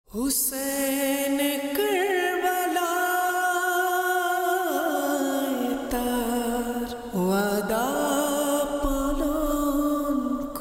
হুসেন কারবালায় তার ওয়াদা পালন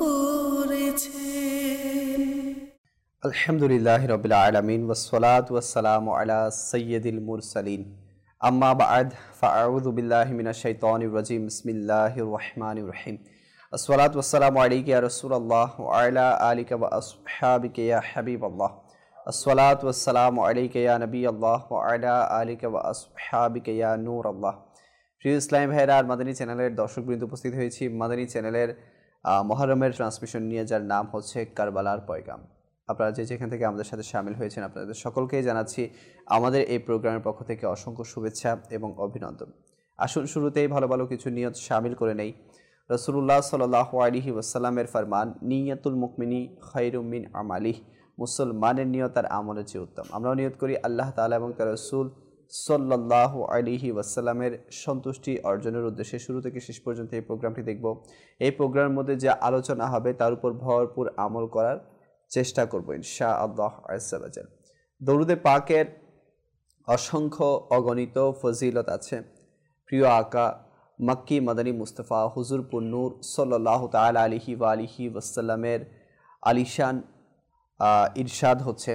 করেছেন। আলহামদুলিল্লাহি রাব্বিল আলামিন ওয়াসসালাতু ওয়াসসালামু আলা সাইয়্যিদিল মুরসালিন আম্মা বা'দ ফাআউযু বিল্লাহি মিনাশ শাইতানির রাজিম বিসমিল্লাহির রহমানির রহিম আসসালাতু ওয়াসসালামু আলাইকা ইয়া রাসূলুল্লাহ ওয়া আলা আলিকা ওয়া আসহাবিকা ইয়া হাবিবাল্লাহ আসসালাতু ওয়াসসালামু আলাইকা ইয়া নবিয়াল্লাহ ওয়া আলা আলিকা ওয়া আসহাবিকা ইয়া নূরাল্লাহ। প্রিয় ইসলামী ভাইরা আর মাদানী চ্যানেলের দর্শকবৃন্দ উপস্থিত হয়েছি মাদানী চ্যানেলের মুহররমের ট্রান্সমিশন নিয়ে, যার নাম হচ্ছে কারবালার পয়গাম। আপনারা যেখান থেকে আমাদের সাথে শামিল হয়েছেন আপনাদের সকলকেই জানাচ্ছি আমাদের এই প্রোগ্রামের পক্ষ থেকে অসংখ্য শুভেচ্ছা এবং অভিনন্দন। আসুন শুরুতেই ভালো ভালো কিছু নিয়ত শামিল করে নেই। রাসূলুল্লাহ সাল্লাল্লাহু আলাইহি ওয়াসাল্লামের ফরমান, নিয়াতুল মুমিনি খায়রুম মিন আমালিহি, মুসলমানের নিয়ত আর আমলের চেয়ে উত্তম। আমরাও নিয়ত করি আল্লাহ তাআলা এবং তার রাসূল সাল্লাল্লাহু আলাইহি ওয়াসাল্লামের সন্তুষ্টি অর্জনের উদ্দেশ্যে শুরু থেকে শেষ পর্যন্ত এই প্রোগ্রামটি দেখব। এই প্রোগ্রামের মধ্যে যে আলোচনা হবে তার উপর ভরপুর আমল করার চেষ্টা করব ইনশাআল্লাহ আযজা ওয়া জাল। দরুদে পাকের অসংখ্য অগণিত ফজিলত আছে। প্রিয় আকা মক্কি মাদানী মুস্তাফা হুজুর পুন্নুর সাল্লাল্লাহু তাআলা আলাইহি ওয়া আলিহি ওয়াসাল্লামের আলিশান ইরশাদ হচ্ছে,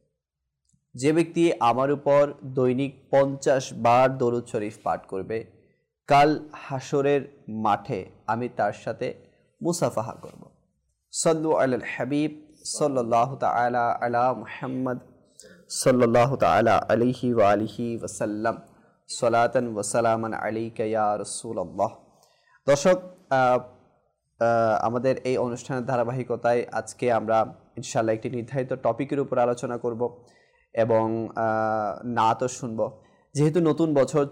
যে ব্যক্তি আমার উপর দৈনিক 50 বার দরুদ শরীফ পাঠ করবে, কাল হাসরের মাঠে আমি তার সাথে মুসাফাহা করব। সাল্লু আলাল হাবিব সাল্লাল্লাহু তাআলা আলা মুহাম্মদ সাল্লাল্লাহু তাআলা আলাইহি ওয়া আলিহি ওয়াসাল্লাম সালাতান ওয়া সালামান আলাইকা ইয়া রাসূলুল্লাহ। দর্শক, আমাদের এই অনুষ্ঠানের ধারাবাহিকতায় আজকে আমরা ইনশাআল্লাহ একটি নির্ধারিত টপিকের উপর আলোচনা করব এবং নাতও শুনব। যেহেতু নতুন বছর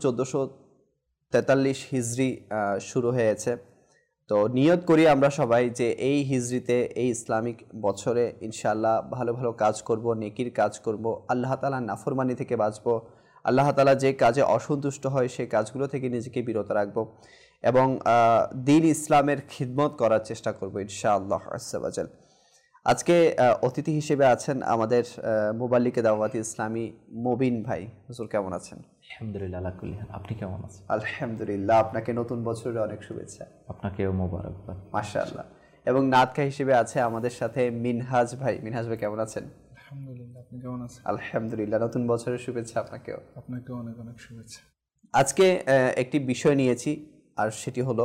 1443 হিজরি শুরু হয়েছে, তো নিয়ত করি আমরা সবাই যে এই হিজরিতে, এই ইসলামিক বছরে ইনশাআল্লাহ ভালো ভালো কাজ করব, নেকির কাজ করব, আল্লাহ তাআলার নাফরমানি থেকে বাঁচব, আল্লাহ তাআলা যে কাজে অসন্তুষ্ট হয় সেই কাজগুলো থেকে নিজেকে বিরত রাখব এবং দ্বীন ইসলামের খিদমত করার চেষ্টা করব ইনশাআল্লাহ আযজা ওয়া জাল। আজকে অতিথি হিসেবে আছেন আমাদের মুবাল্লিগে দাওয়াত ইসলামী মুবিন ভাই। হুজুর কেমন আছেন? আলহামদুলিল্লাহ আলা কুল্লি হাল। আপনি কেমন আছেন? আলহামদুলিল্লাহ, আপনাকে নতুন বছরের অনেক শুভেচ্ছা। আপনাকেও মোবারকবাদ। মাশাআল্লাহ। এবং নাতকা হিসেবে আছে আমাদের সাথে মিনহাজ ভাই। মিনহাজ ভাই কেমন আছেন? আলহামদুলিল্লাহ, আপনি কেমন আছেন? আলহামদুলিল্লাহ, নতুন বছরের শুভেচ্ছা আপনাকেও। আপনাকেও অনেক অনেক শুভেচ্ছা। আজকে একটি বিষয় নিয়েছি, আর সেটি হলো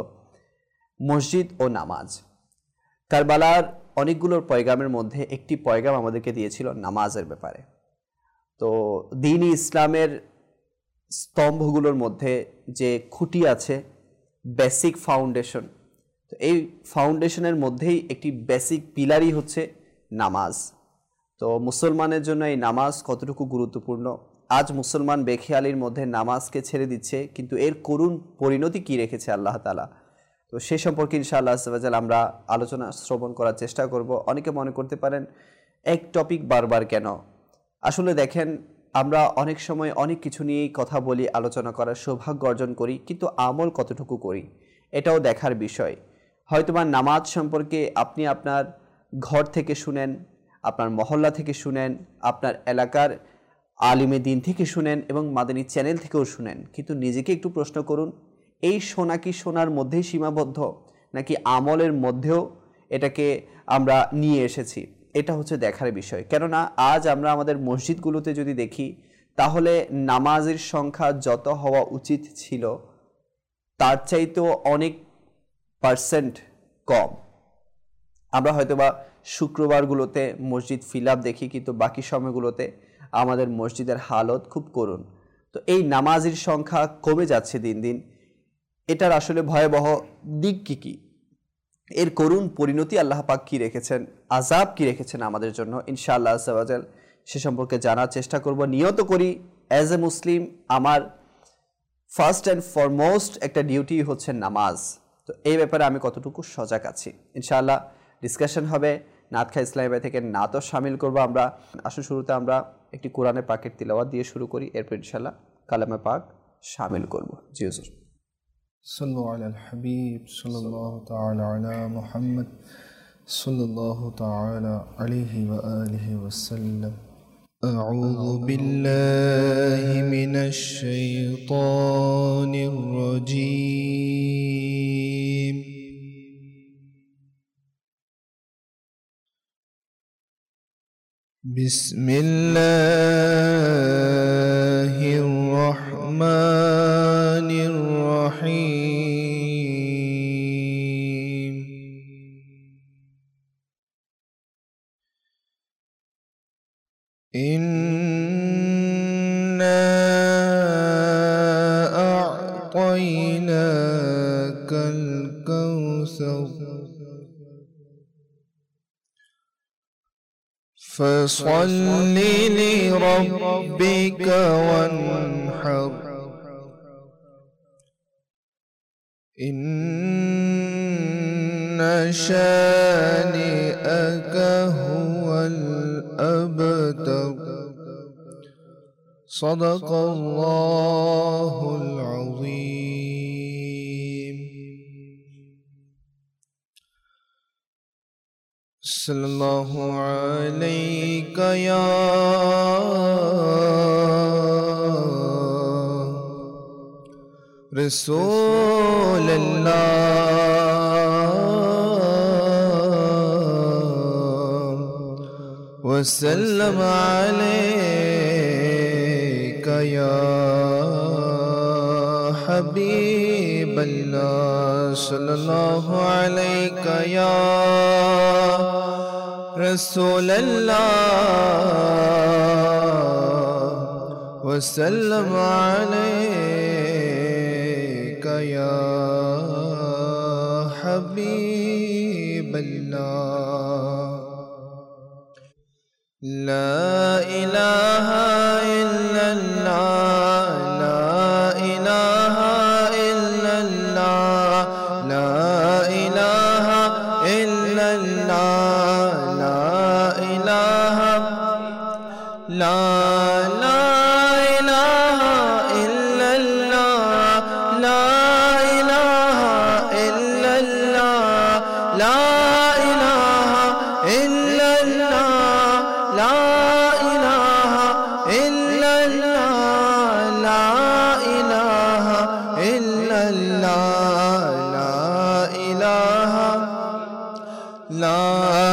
মসজিদ ও নামাজ। কারবালার অনেকগুলোর পয়গামের মধ্যে একটি পয়গাম আমাদেরকে দিয়েছিল নামাজের ব্যাপারে। তো দ্বীনি ইসলামের স্তম্ভগুলোর মধ্যে যে খুঁটি আছে, বেসিক ফাউন্ডেশন, তো এই ফাউন্ডেশনের মধ্যেই একটি বেসিক পিলারই হচ্ছে নামাজ। তো মুসলমানের জন্য এই নামাজ কতটুকু গুরুত্বপূর্ণ, আজ মুসলমান বেখেয়ালির মধ্যে নামাজকে ছেড়ে দিচ্ছে, কিন্তু এর করুণ পরিণতি কি রেখেছে আল্লাহ তাআলা, তো সে সম্পর্কে ইনশাআল্লাহ আযজা ওয়া জাল আমরা আলোচনা শ্রবণ করার চেষ্টা করব। অনেকে মনে করতে পারেন এক টপিক বারবার কেন? আসলে দেখেন, আমরা অনেক সময় অনেক কিছু নিয়েই কথা বলি, আলোচনা করার সৌভাগ্য অর্জন করি, কিন্তু আমল কতটুকু করি এটাও দেখার বিষয়। হয়তোবা নামাজ সম্পর্কে আপনি আপনার ঘর থেকে শুনেন, আপনার মহল্লা থেকে শুনেন, আপনার এলাকার আলিমে দ্বীন থেকে শুনেন এবং মাদানী চ্যানেল থেকেও শুনেন, কিন্তু নিজেকে একটু প্রশ্ন করুন, এই শোনা কি শোনার মধ্যেই সীমাবদ্ধ, নাকি আমলের মধ্যেও এটাকে আমরা নিয়ে এসেছি? এটা হচ্ছে দেখার বিষয়। কেননা আজ আমরা আমাদের মসজিদগুলোতে যদি দেখি, তাহলে নামাজের সংখ্যা যত হওয়া উচিত ছিল তার চাইতেও অনেক পার্সেন্ট কম। আমরা হয়তোবা শুক্রবারগুলোতে মসজিদ ফিল আপ দেখি, কিন্তু বাকি সময়গুলোতে আমাদের মসজিদের হালত খুব করুণ। তো এই নামাজের সংখ্যা কমে যাচ্ছে দিন দিন, এটার আসলে ভয়াবহ দিক কী? এর করুণ পরিণতি আল্লাহ পাক কী রেখেছেন, আযাব কী রেখেছেন আমাদের জন্য, ইনশাআল্লাহ আযজা ওয়া জাল সে সম্পর্কে জানার চেষ্টা করব। নিয়ত করি অ্যাজ এ মুসলিম আমার ফার্স্ট অ্যান্ড ফরমোস্ট একটা ডিউটি হচ্ছে নামাজ। তো এই ব্যাপারে আমি কতটুকু সজাগ আছি ইনশাআল্লাহ ডিসকাশন হবে। নাতখা ইসলামী ভাই থেকে নাতও শামিল করব আমরা। আসুন শুরুতে আমরা একটি কোরআনের পাকের তিলাওয়াত দিয়ে শুরু করি, এরপর ইনশাআল্লাহ কালামে পাক শামিল করব। জি হুজুর। সাল্লু আলাল হাবিব সাল্লাল্লাহু তাআলা আলা মুহাম্মদ সাল্লাল্লাহু তাআলা আলাইহি ওয়া আলিহি ওয়াসাল্লাম। أعوذ بالله من الشيطان الرجيم بسم الله الرحمن الرحيم إنا أعطيناك الكوثر فصل لربك وانحر إن شانئك هو الأبتر صدق الله العظيم صلى الله عليك يا رسول الله وسلم عليك يا حبيب الله صلى الله عليك يا رسول الله وسلم عليك يا حبيب الله لا إله إلا الله لا إله إلا الله لا إله إلا الله لا إله لا إله إلا الله لا إله إلا الله لا إله إلا الله لا إله إلا الله لا إله إلا الله لا إله لا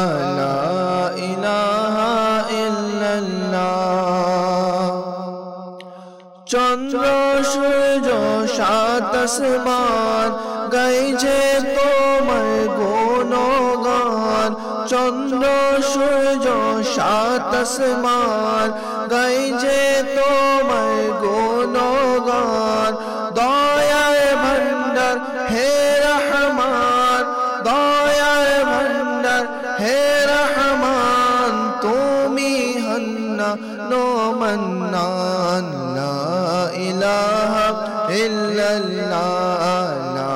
إله إلا الله চন্দ্র সূর্য সাত আসমান গাইছে তোমার গুণগান চন্দ্র সূর্য সাত আসমান গাইছে তোমার গুণগান দয়ার ভান্ডার হে রহমান দয়ার ভান্ডার হে রহমান তুমি হন্না নো মন্নান লা ইলাহা ইল্লাল্লাহ লা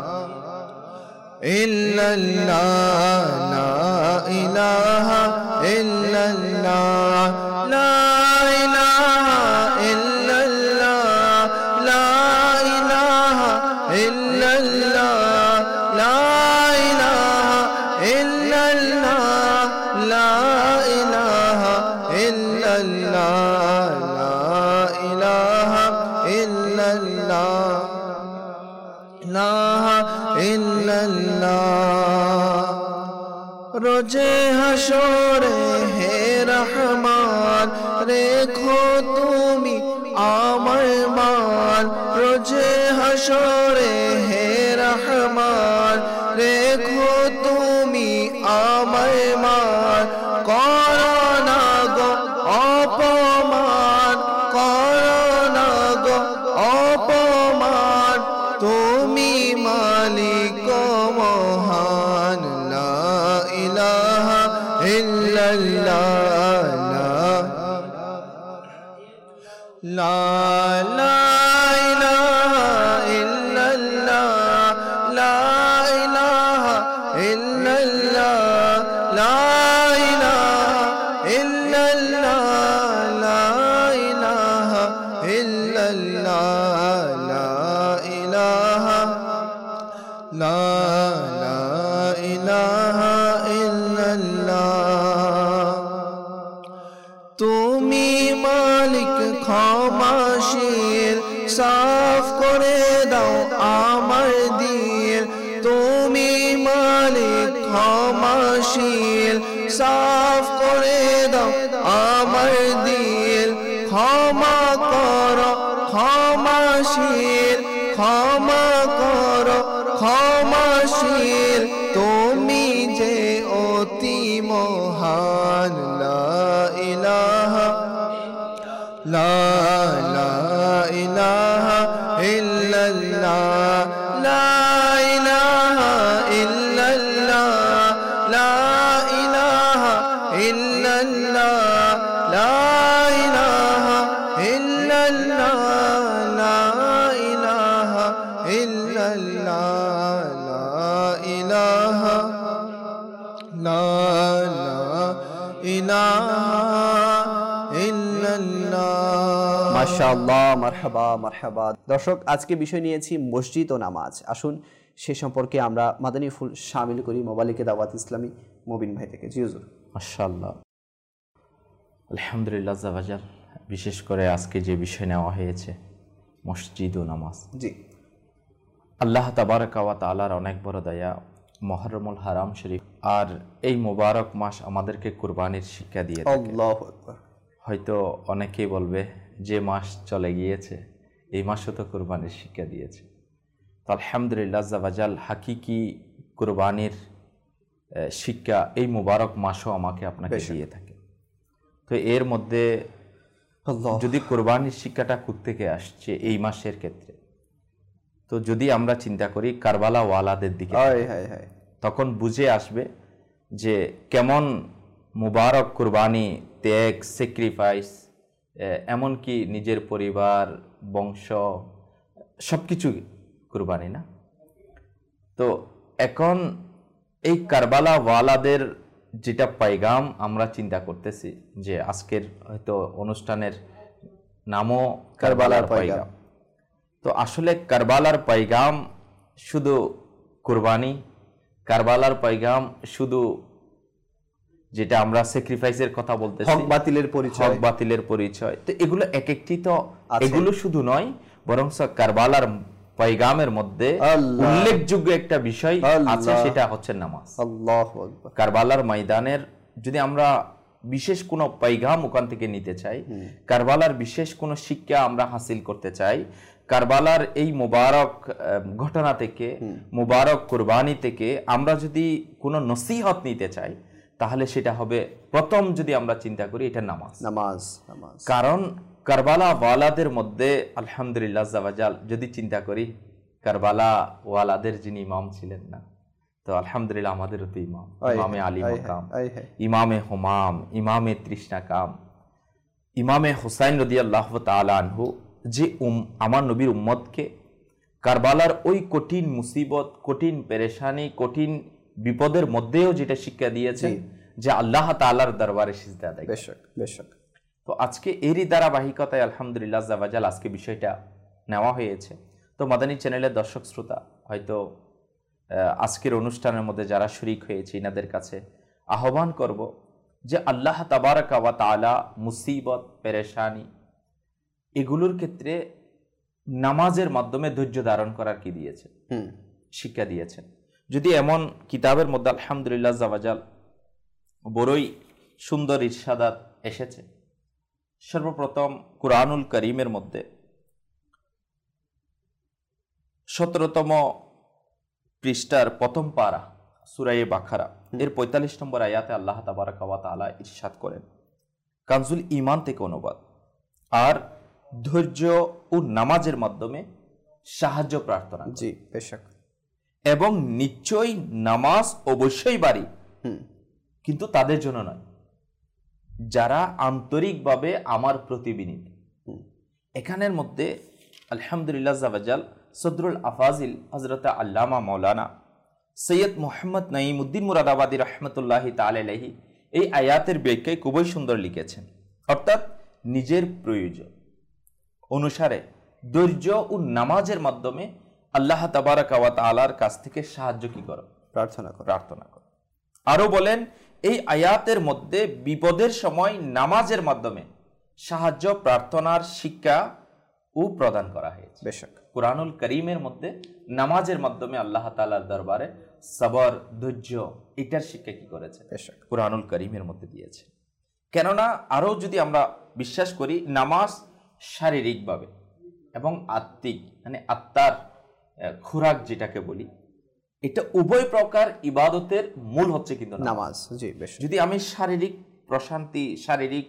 ইল্লাল্লাহ লা ইলাহা ইল্লাল্লাহ লা ইলাহা ইল্লাল্লাহ লা ইলাহা ইল্লাল্লাহ লা ইলাহা ইল্লাল্লাহ লা ইলাহা ইল্লাল্লাহ লা ইলাহা ইল্লাল্লাহ ইলাহা ইল্লাল্লাহ রোজে হাসরে হে রহমান রেখো তুমি আমার মান রোজে হাসরে হে রহমান রেখো তুমি আমার মান করোনা গো অপমান করোনা গো অপমান তুমি মালিক মহান লা ইলাহা ইল্লাল্লাহ লা ইলাহা ইল্লাল্লাহ লা ইলাহা ইল্লাল্লাহ লা ইলাহা ইল্লাল্লাহ লা ইলাহা ইল্লাল্লাহ লা ইলাহা লা ইলাহা ইল্লাল্লাহ তুমি মালিক ক্ষমাশীল, সাফ করে দাও আমার দিল। তুমি মালিক ক্ষমাশীল, সাফ করে দাও আমার দিল। ক্ষমা করো ক্ষমাশীল, ক্ষমা করো ক্ষমাশীল, তুমি যে অতি মহান। লা ইলাহা ইল্লাল্লাহ, লা ইলাহা ইল্লাল্লাহ, লা ইলাহা ইল্লাল্লাহ, লা ইলাহা ইল্লাল্লাহ, লা ইলাহা ইল্লাল্লাহ, লা ইলাহা মাশাআল্লাহ, মারহাবা মারহাবা। দর্শক, আজকে বিষয় নিয়েছি মসজিদ ও নামাজ। আসুন সে সম্পর্কে আমরা মাদানী ফুল শামিল করি মোবালিকে দাওয়াত ইসলামী মুবিন ভাই থেকে। জি হুজুর। মাশাআল্লাহ, আলহামদুলিল্লাহ আজ্জা ওয়াজাল। বিশেষ করে আজকে যে বিষয় নেওয়া হয়েছে মসজিদ ও নামাজ। জি, আল্লাহ তাবারাকা ওয়া তাআলার অনেক বড় দয়া, মুহররমুল হারাম শরীফ, আর এই মোবারক মাস আমাদেরকে কুরবানির শিক্ষা দিয়ে থাকে। আল্লাহু আকবার। হয়তো অনেকেই বলবে যে মাস চলে গিয়েছে এই মাসও তো কুরবানির শিক্ষা দিয়েছে। তো আলহামদুলিল্লাহ আজ্জা ওয়াজাল, হাকিকি কুরবানির শিক্ষা এই মোবারক মাসও আমাকে আপনাকে দিয়ে থাকে। তো এর মধ্যে যদি কুরবানির শিক্ষাটা কোত্থেকে আসছে এই মাসের ক্ষেত্রে, তো যদি আমরা চিন্তা করি কারবালা ওয়ালাদের দিকে, তখন বুঝে আসবে যে কেমন মুবারক কুরবানি, ত্যাগ, স্যাক্রিফাইস, এমনকি নিজের পরিবার, বংশ, সব কিছু কুরবানি না। তো এখন এই কারবালা ওয়ালাদের যেটা পাইগাম আমরা চিন্তা করতেছি, যে আজকের হয়তো অনুষ্ঠানের নামও কারবালার পাইগাম। তো আসলে কারবালার পাইগাম শুধু কুরবানি, কারবালার পাইগাম শুধু যেটা আমরা স্যাক্রিফাইসের কথা বলতেছি, হক বাতিলের পরিচয়, হক বাতিলের পরিচয়, তো এগুলো এক একটি তো এগুলো শুধু নয়, বরং কারবালার পাইগামের মধ্যে উল্লেখযোগ্য একটা বিষয় আছে, সেটা হচ্ছে নামাজ। আল্লাহু আকবার। কারবালার ময়দানের যদি আমরা বিশেষ কোনো পাইগাম ওখান থেকে নিতে চাই, কারবালার বিশেষ কোনো শিক্ষা আমরা হাসিল করতে চাই, কারবালার এই মুবারক ঘটনা থেকে, মুবারক কুরবানি থেকে আমরা যদি কোনো নসিহত নিতে চাই, তাহলে সেটা হবে প্রথম যদি আমরা চিন্তা করি এটা নামাজ। নামাজ, নামাজ। কারণ কারবালা ওয়ালাদের মধ্যে আলহামদুলিল্লাহ আজ্জা ওয়াজাল যদি চিন্তা করি, কারবালা ওয়ালাদের যিনি ইমাম ছিলেন না, তো আলহামদুলিল্লাহ আমাদেরও তো ইমাম, ইমামে আলী মাকাম, ইমামে হুমাম, ইমামে তৃষ্ণাকাম, ইমামে হুসাইন রাদিয়াল্লাহু তাআলা আনহু, যে আমার নবীর উম্মতকে কারবালার ওই কঠিন মুসিবত, কঠিন পেরেশানি, কঠিন বিপদের মধ্যেও যেটা শিক্ষা দিয়েছেন যে আল্লাহ তাআলার দরবারে সিজদা আদায়। বেশক বেশক। তো আজকে এরই ধারাবাহিকতায় আলহামদুলিল্লাহ আজ্জা ওয়াজাল আজকে বিষয়টা নেওয়া হয়েছে। তো মাদানী চ্যানেলের দর্শক শ্রোতা হয়তো আজকের অনুষ্ঠানের মধ্যে যারা শরীক হয়েছে এনাদের কাছে আহ্বান করব যে আল্লাহ তাবারাকা ওয়া তাআলা মুসিবত, পেরেশানি এগুলোর ক্ষেত্রে নামাজের মাধ্যমে ধৈর্য ধারণ করার কি দিয়েছে, শিক্ষা দিয়েছেন। যদি এমন কিতাবের মধ্যে আলহামদুলিল্লাহ আজ্জা ওয়াজাল বড়ই সুন্দর ইরশাদাত এসেছে। সর্বপ্রথম কুরআনুল করিমের মধ্যে 17তম পৃষ্ঠার প্রথম পারা সূরা বাকারা এর 45 নম্বর আয়াতে আল্লাহ তাবারাকা ওয়া তাআলা ইরশাদ করেন, কানজুল ঈমান থেকে অনুবাদ, আর ধৈর্য ও নামাজের মাধ্যমে সাহায্য প্রার্থনা। জি বেশক। এবং নিশ্চয়ই নামাজ অবশ্যই বাড়ি, কিন্তু তাদের জন্য নয় যারা আন্তরিকভাবে আমার প্রতি বিনীত। এখানের মধ্যে আলহামদুলিল্লাহ আজ্জা ওয়াজাল সদরুল আফাজিল হযরত আল্লামা মাওলানা সৈয়দ মুহাম্মদ নাঈমউদ্দিন মুরাদাবাদী রাহমাতুল্লাহি তাআলা আলাইহি এই আয়াতের ব্যাখ্যায় খুবই সুন্দর লিখেছেন। অর্থাৎ নিজের প্রয়োজন অনুসারে ধৈর্য ও নামাজের মাধ্যমে আল্লাহ তাবারাকা ওয়া তাআলার কাছ থেকে সাহায্য কি করো, প্রার্থনা করো। আরো বলেন এই আয়াতের মধ্যে বিপদের সময় নামাজের মাধ্যমে সাহায্য প্রার্থনার শিক্ষা ও প্রদান করা হয়েছে। বেশক কুরআনুল কারীমের মধ্যে নামাজের মাধ্যমে আল্লাহ তাআলার দরবারে সবর, ধৈর্য, এটার শিক্ষা কি করেছে? বেশক কুরআনুল কারীমের মধ্যে দিয়েছে। কেননা আরও যদি আমরা বিশ্বাস করি, নামাজ শারীরিকভাবে এবং আত্মিক, মানে আত্মার খোরাক যেটাকে বলি, এটা উভয় প্রকার ইবাদতের মূল হচ্ছে কিন্তু নামাজ। জি বেশক। যদি আমি শারীরিক প্রশান্তি, শারীরিক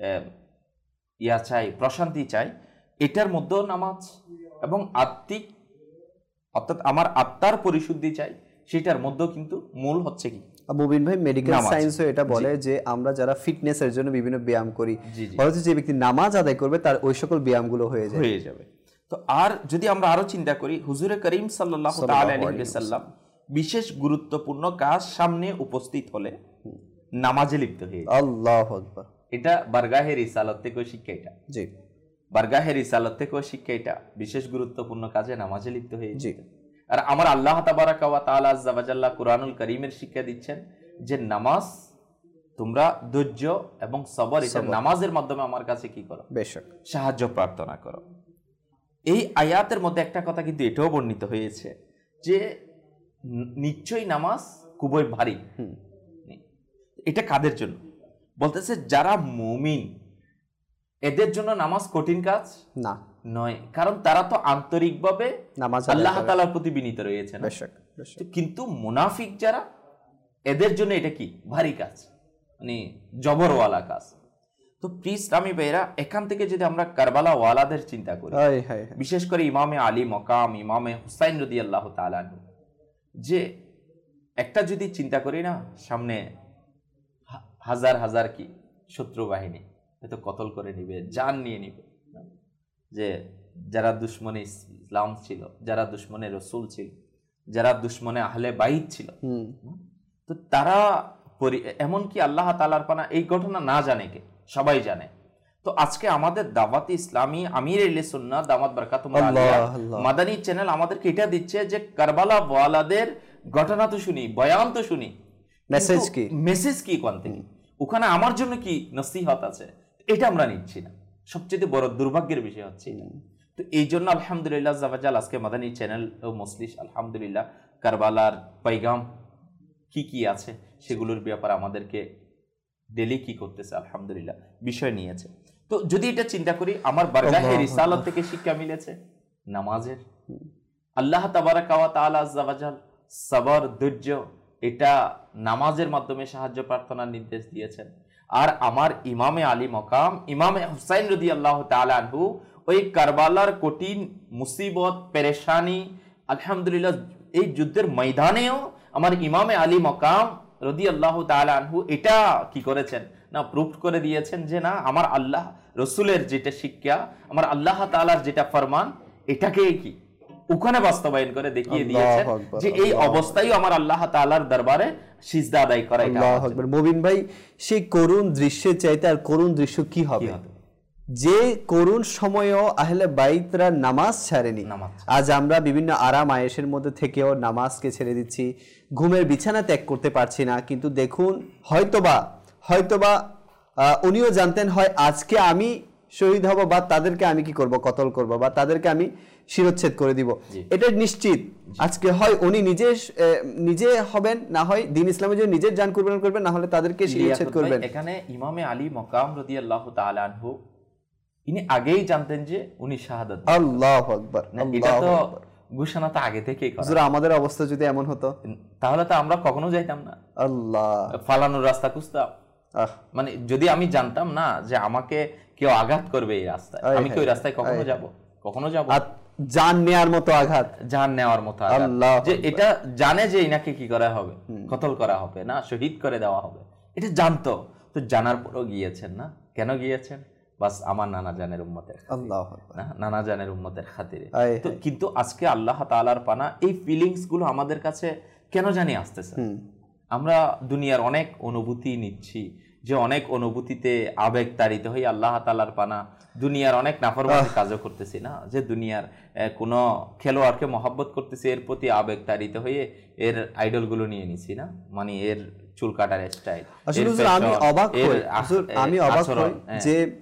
প্রশান্তি চাই, এটার মধ্যেও নামাজ, এবং আত্মিক অর্থাৎ আমার আত্মার পরিশুদ্ধি চাই, সেটার মধ্যেও কিন্তু মূল হচ্ছে কি? মুবিন ভাই, মেডিকেল নামাজ। সায়েন্সও এটা বলে যে আমরা যারা ফিটনেসের জন্য বিভিন্ন ব্যায়াম করি, জি, জি। বলা হচ্ছে যে ব্যক্তি নামাজ আদায় করবে তার ওই সকল ব্যায়ামগুলো হয়ে যাবে। তো আর যদি আমরা আরো চিন্তা করি, হুজুরে করিম সাল্লাল্লাহু তাআলা আলাইহি ওয়াসাল্লাম বিশেষ গুরুত্বপূর্ণ কাজ সামনে উপস্থিত হলে নামাজে লিপ্ত হয়ে যায়। আল্লাহু আকবার। এটা বারগাহে রিসালাত থেকেও শিক্ষা। এটা জি বারগাহে রিসালাত থেকেও শিক্ষা। এটা বিশেষ গুরুত্বপূর্ণ কাজে নামাজে লিপ্ত হয়ে জি। আর আমার আল্লাহ তাবারাকা ওয়া তাআলা আযজা ওয়া জাল্লা কুরআনুল কারীমের শিক্ষা দিচ্ছেন যে নামাজ তোমরা ধৈর্য এবং সবর, এটা নামাজের মাধ্যমে আমার কাছে কি করো? বেশক সাহায্য প্রার্থনা করো। এই আয়াতের মধ্যে একটা কথা কিন্তু এটাও বর্ণিত হয়েছে যে নিশ্চয়ই নামাজ খুবই ভারী। এটা কাদের জন্য বলতেছে? যারা মুমিন, এদের জন্য নামাজ কঠিন কাজ না নয়, কারণ তারা তো আন্তরিকভাবে নামাজ আল্লাহ তাআলার প্রতি বিনীত রয়েছে। কিন্তু মুনাফিক যারা, এদের জন্য এটা কি? ভারী কাজ, মানে জবরওয়ালা কাজ। তো প্লিজ ইসলামী ভাইরা, এখান থেকে যদি আমরা কারবালা ওয়ালাদের চিন্তা করি, বিশেষ করে ইমামে আলী মকাম, ইমামে হুসাইন রাদিয়াল্লাহু তাআলা আনহু, যে একটা যদি চিন্তা করি না, সামনে হাজার হাজার কি শত্রু বাহিনী হয়তো কতল করে নিবে, জান নিয়ে নিবে, যে যারা দুশ্মনে ইসলাম ছিল, যারা দুশ্মনে রসুল ছিল, যারা দুশ্মনে আহলে বাইত ছিল, তো তারা এমনকি আল্লাহ তাআলার পানা এই ঘটনা না জানে কে? সবাই জানে। তো আজকে আমাদের দাওয়াতে ইসলামী আমির আহলে সুন্নাহ দামাত বারাকাতুহুম আলিয়া মাদানী চ্যানেল আমাদেরকে এটা দিচ্ছে যে কারবালা ওয়ালাদের ঘটনা তো শুনি, বয়ান তো শুনি, মেসেজ কি কোন থেকে? ওখানে আমার জন্য কি নসিহত আছে? এটা আমরা নিচ্ছি না। সবচেয়ে বড় দুর্ভাগ্যের বিষয় হচ্ছে। তো এই জন্য আলহামদুলিল্লাহ জাওয়াজাল আজকে মাদানী চ্যানেল ও মজলিস আলহামদুলিল্লাহ কারবালার পয়গাম কি কি আছে সেগুলোর ব্যাপারে আমাদেরকে ডেলি কি করতেছে আলহামদুলিল্লাহ বিষয় নিয়েছে। তো যদি এটা চিন্তা করি, আমার বারগাহে রিসালাত থেকে শিক্ষা মিলেছে নামাজের। আল্লাহ তাবারাকা ওয়া তাআলা আযজা ওয়া জাল সবর, ধৈর্য, এটা নামাজের মাধ্যমে সাহায্য প্রার্থনার নির্দেশ দিয়েছেন। আর আমার ইমামে আলী মকাম, ইমামে হুসাইন রাদিয়াল্লাহু তাআলা আনহু, ওই কারবালার কঠিন মুসিবত, পেরেশানি, আলহামদুলিল্লাহ এই যুদ্ধের ময়দানেও আমার ইমামে আলী মকাম রাদিয়াল্লাহু তাআলা আনহু এটা কি করেছেন না, প্রুফ করে দিয়েছেন যে না, আমার আল্লাহ রসুলের যেটা শিক্ষা, আমার আল্লাহ তাআলার যেটা ফরমান, এটাকে কি ওখানে বাস্তবায়ন করে দেখিয়ে দিয়েছেন যে এই অবস্থায় আমার আল্লাহ তাআলার দরবারে সিজদা আদায় করা। আল্লাহু আকবার। মুবিন ভাই, সেই করুণ দৃশ্যের চাইতে আর করুণ দৃশ্য কি হবে? যে করুণ সময়েও আহলে বাইতরা নামাজ ছাড়েনি। আজ আমরা বিভিন্ন আরাম আয়েশের মধ্যে থেকেও নামাজকে ছেড়ে দিচ্ছি, ঘুমের বিছানা ত্যাগ করতে পারছি না। কিন্তু দেখুন, হয়তোবা উনিও জানতেন হয় আজকে আমি শহীদ হব, বা তাদেরকে আমি কি করব, কতল করব, বা তাদেরকে আমি শিরচ্ছেদ করে দিব। এটা নিশ্চিত আজকে হয় উনি নিজে হবেন, না হয় দ্বীন ইসলামের জন্য নিজের জান কুরবান করবেন, না হলে তাদেরকে শিরচ্ছেদ করবেন। এখানে ইমামে আলী মকাম রাদিয়াল্লাহু তাআলা আনহু ইনি আগেই জানতেন যে উনি শাহাদাত। আল্লাহু আকবার। এটা তো ঘোষণা তো আগে থেকেই করা। হুজুর, আমাদের অবস্থা যদি এমন হতো তাহলে তো আমরা কখনো যাইতাম না। আল্লাহ, ফালানোর রাস্তা খুঁজতাম। মানে যদি আমি জানতাম না যে আমাকে কেউ আঘাত করবে এই রাস্তায়, আমি কি ওই রাস্তায় কখনো যাব? জান নেওয়ার মতো আঘাত, যে এটা জানে যে ইনাকে কি করা হবে, কতল করা হবে, না শহীদ করে দেওয়া হবে, এটা জানতো। তো জানার পরও গিয়েছেন না। কেন গিয়েছেন? বাস আমার নানা জানের উম্মতের, নানা জানের উম্মতের খাতিরে। তো কিন্তু আজকে আল্লাহ তাআলার পানা এই ফিলিংস গুলো আমাদের কাছে কেন জানি আসতেছে। আমরা দুনিয়ার অনেক অনুভূতি নিচ্ছি, যে অনেক অনুভূতিতে আবেগ তাড়িত হয়ে আল্লাহ তাআলার পানা দুনিয়ার অনেক নাফরমানি কাজও করতেছি না, যে দুনিয়ার কোনো খেলোয়াড়কে মহব্বত করতেছি, এর প্রতি আবেগ তাড়িত হয়ে এর আইডল গুলো নিয়ে নিছি না, মানে এর চুল কাটার স্টাইল। আসলে আমি অবাক হই যে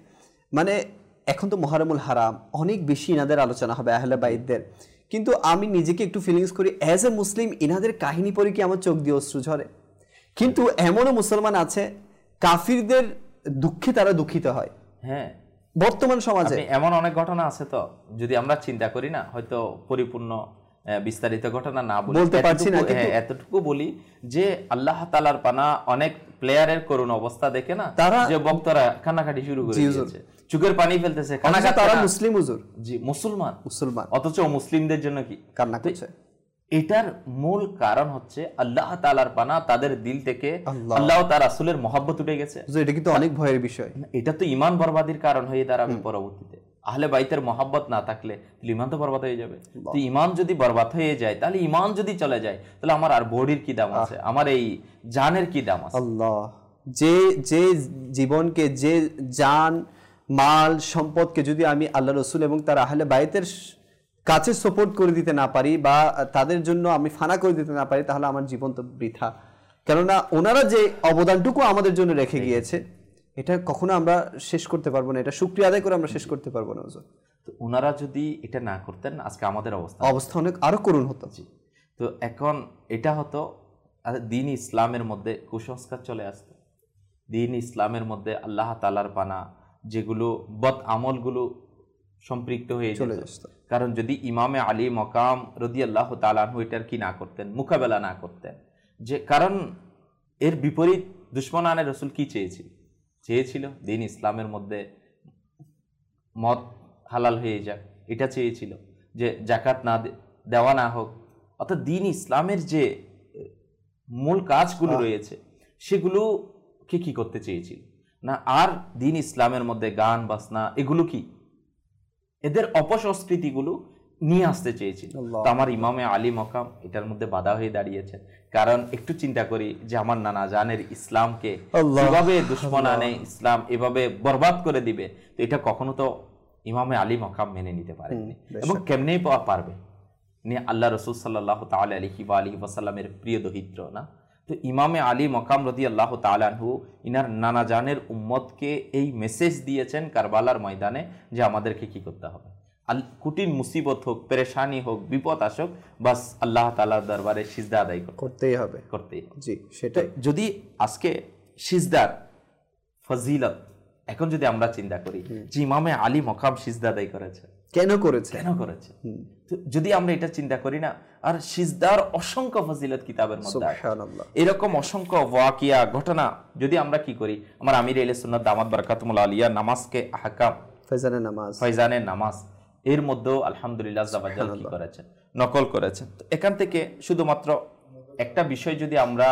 মানে এখন তো মুহররমুল হারাম, অনেক বেশি ইনাদের আলোচনা হবে আহলে বাইতদের, কিন্তু আমি নিজেকে একটু ফিলিংস করি অ্যাজ এ মুসলিম, ইনাদের কাহিনী পড়ে কি আমার চোখ দিয়ে অশ্রু ঝরে? কিন্তু এমনও মুসলমান আছে কাফিরদের দুঃখে তারা দুঃখিত হয়। হ্যাঁ, বর্তমান সমাজে এমন অনেক ঘটনা আছে, তো যদি আমরা চিন্তা করি না, হয়তো পরিপূর্ণ বিস্তারিত ঘটনা না বলতে পারছি না, এতটুকু বলি যে আল্লাহ তাআলার পানা অনেক প্লেয়ারের করুণ অবস্থা দেখে না তারা যে বক্তারা কান্নাকাটি শুরু করে দিয়েছে, চোখের পানি ফেলতেছে, তারা মুসলিম হুজুর, জি মুসলমান, অথচ মুসলিমদের জন্য কি কান্না করছে। এটার মূল কারণ হচ্ছে আল্লাহ তাআলার পানা তাদের দিল থেকে আল্লাহ তার রাসূলের মহব্বত উঠে গেছে। এটা কিন্তু অনেক ভয়ের বিষয়। এটা তো ঈমান বরবাদির কারণ হয়ে দাঁড়াবে পরবর্তীতে। আহলে বাইতের মহব্বত না থাকলে ঈমান তো বরবাদ হয়ে যাবে। তো ঈমান যদি বরবাদ হয়ে যায়, তাহলে ঈমান যদি চলে যায়, তাহলে আমার আর বডির কি দাম আছে, আমার এই জানের কি দাম আছে? আল্লাহ, যে জীবনকে, যে জান মাল সম্পদকে যদি আমি আল্লাহ রাসূল এবং তার আহলে বাইতের কাছে সাপোর্ট করে দিতে না পারি বা তাদের জন্য আমি ফানা করে দিতে না পারি, তাহলে আমার জীবন তো বৃথা। কেননা ওনারা যে অবদানটুকু আমাদের জন্য রেখে গিয়েছে, এটা কখনো আমরা শেষ করতে পারবো না, এটা শুকরিয়া আদায় করে আমরা শেষ করতে পারবো না। তো ওনারা যদি এটা না করতেন, আজকে আমাদের অবস্থা অনেক আরো করুণ হতো। তো এখন এটা হতো দ্বীন ইসলামের মধ্যে কুসংস্কার চলে আসতো, দ্বীন ইসলামের মধ্যে আল্লাহ তাআলার পানা যেগুলো বদ আমলগুলো সম্পৃক্ত হয়ে চলে আসতো। কারণ যদি ইমামে আলী মকাম রাদিয়াল্লাহু তাআলা আনহু এটার কি না করতেন, মোকাবেলা না করতেন, যে কারণ এর বিপরীত দুশমনানে রাসূল কি চেয়েছিল দ্বীন ইসলামের মধ্যে মদ হালাল হয়ে যাক, এটা চেয়েছিল, যে যাকাত না দেওয়া না হোক, অর্থাৎ দ্বীন ইসলামের যে মূল কাজগুলো রয়েছে সেগুলোকে কি করতে চেয়েছিল না। আর দ্বীন ইসলামের মধ্যে গান বাজনা এগুলো কি এদের অপসংস্কৃতিগুলো নিয়ে আসতে চেয়েছিল। তো আমার ইমামে আলী মকাম এটার মধ্যে বাধা হয়ে দাঁড়িয়েছে। কারণ একটু চিন্তা করি যে আমার নানা জানের ইসলামকে এভাবে দুশমনানে ইসলাম এভাবে বরবাদ করে দিবে, তো এটা কখনো তো ইমামে আলী মকাম মেনে নিতে পারেনি, এবং কেমনেই পারবে নিয়ে আল্লাহ রাসূল সাল্লাল্লাহু তাআলা আলাইহি ওয়া আলিহি ওয়াসাল্লামের প্রিয় দহিত্র না। তো ইমামে আলী মকাম রাদিয়াল্লাহু তাআলা আনহু ইনার নানা জানের উম্মতকে এই মেসেজ দিয়েছেন কারবালার ময়দানে যে আমাদেরকে কি করতে হবে, কঠিন মুসিবত হোক, পেরেশানি হোক, বিপদ আসুক, বাস আল্লাহ তাআলার দরবারে সিজদা আদায় করতেই হবে। জি, সেটাই। যদি আজকে সিজদার ফজিলত এখন যদি আমরা চিন্তা করি যে ইমামে আলী মকাম সিজদা আদায় করেছে, কেন করেছে, যদি আমরা এটা চিন্তা করি না, আর সিজদার অসংখ্য ফজিলত কিতাবের মধ্যে সুবহানাল্লাহ, এরকম অসংখ্য ওয়াকিয়া ঘটনা যদি আমরা কি করি, আমার আমির আহলে সুন্নাত দামাত বারাকাতুহুল আলিয়া নামাজকে আহকাম, ফয়জানের নামাজ এর মধ্যেও আলহামদুলিল্লাহ আযজাওয়াজাল কি করেছেন, নকল করেছেন। তো এখান থেকে শুধুমাত্র একটা বিষয় যদি আমরা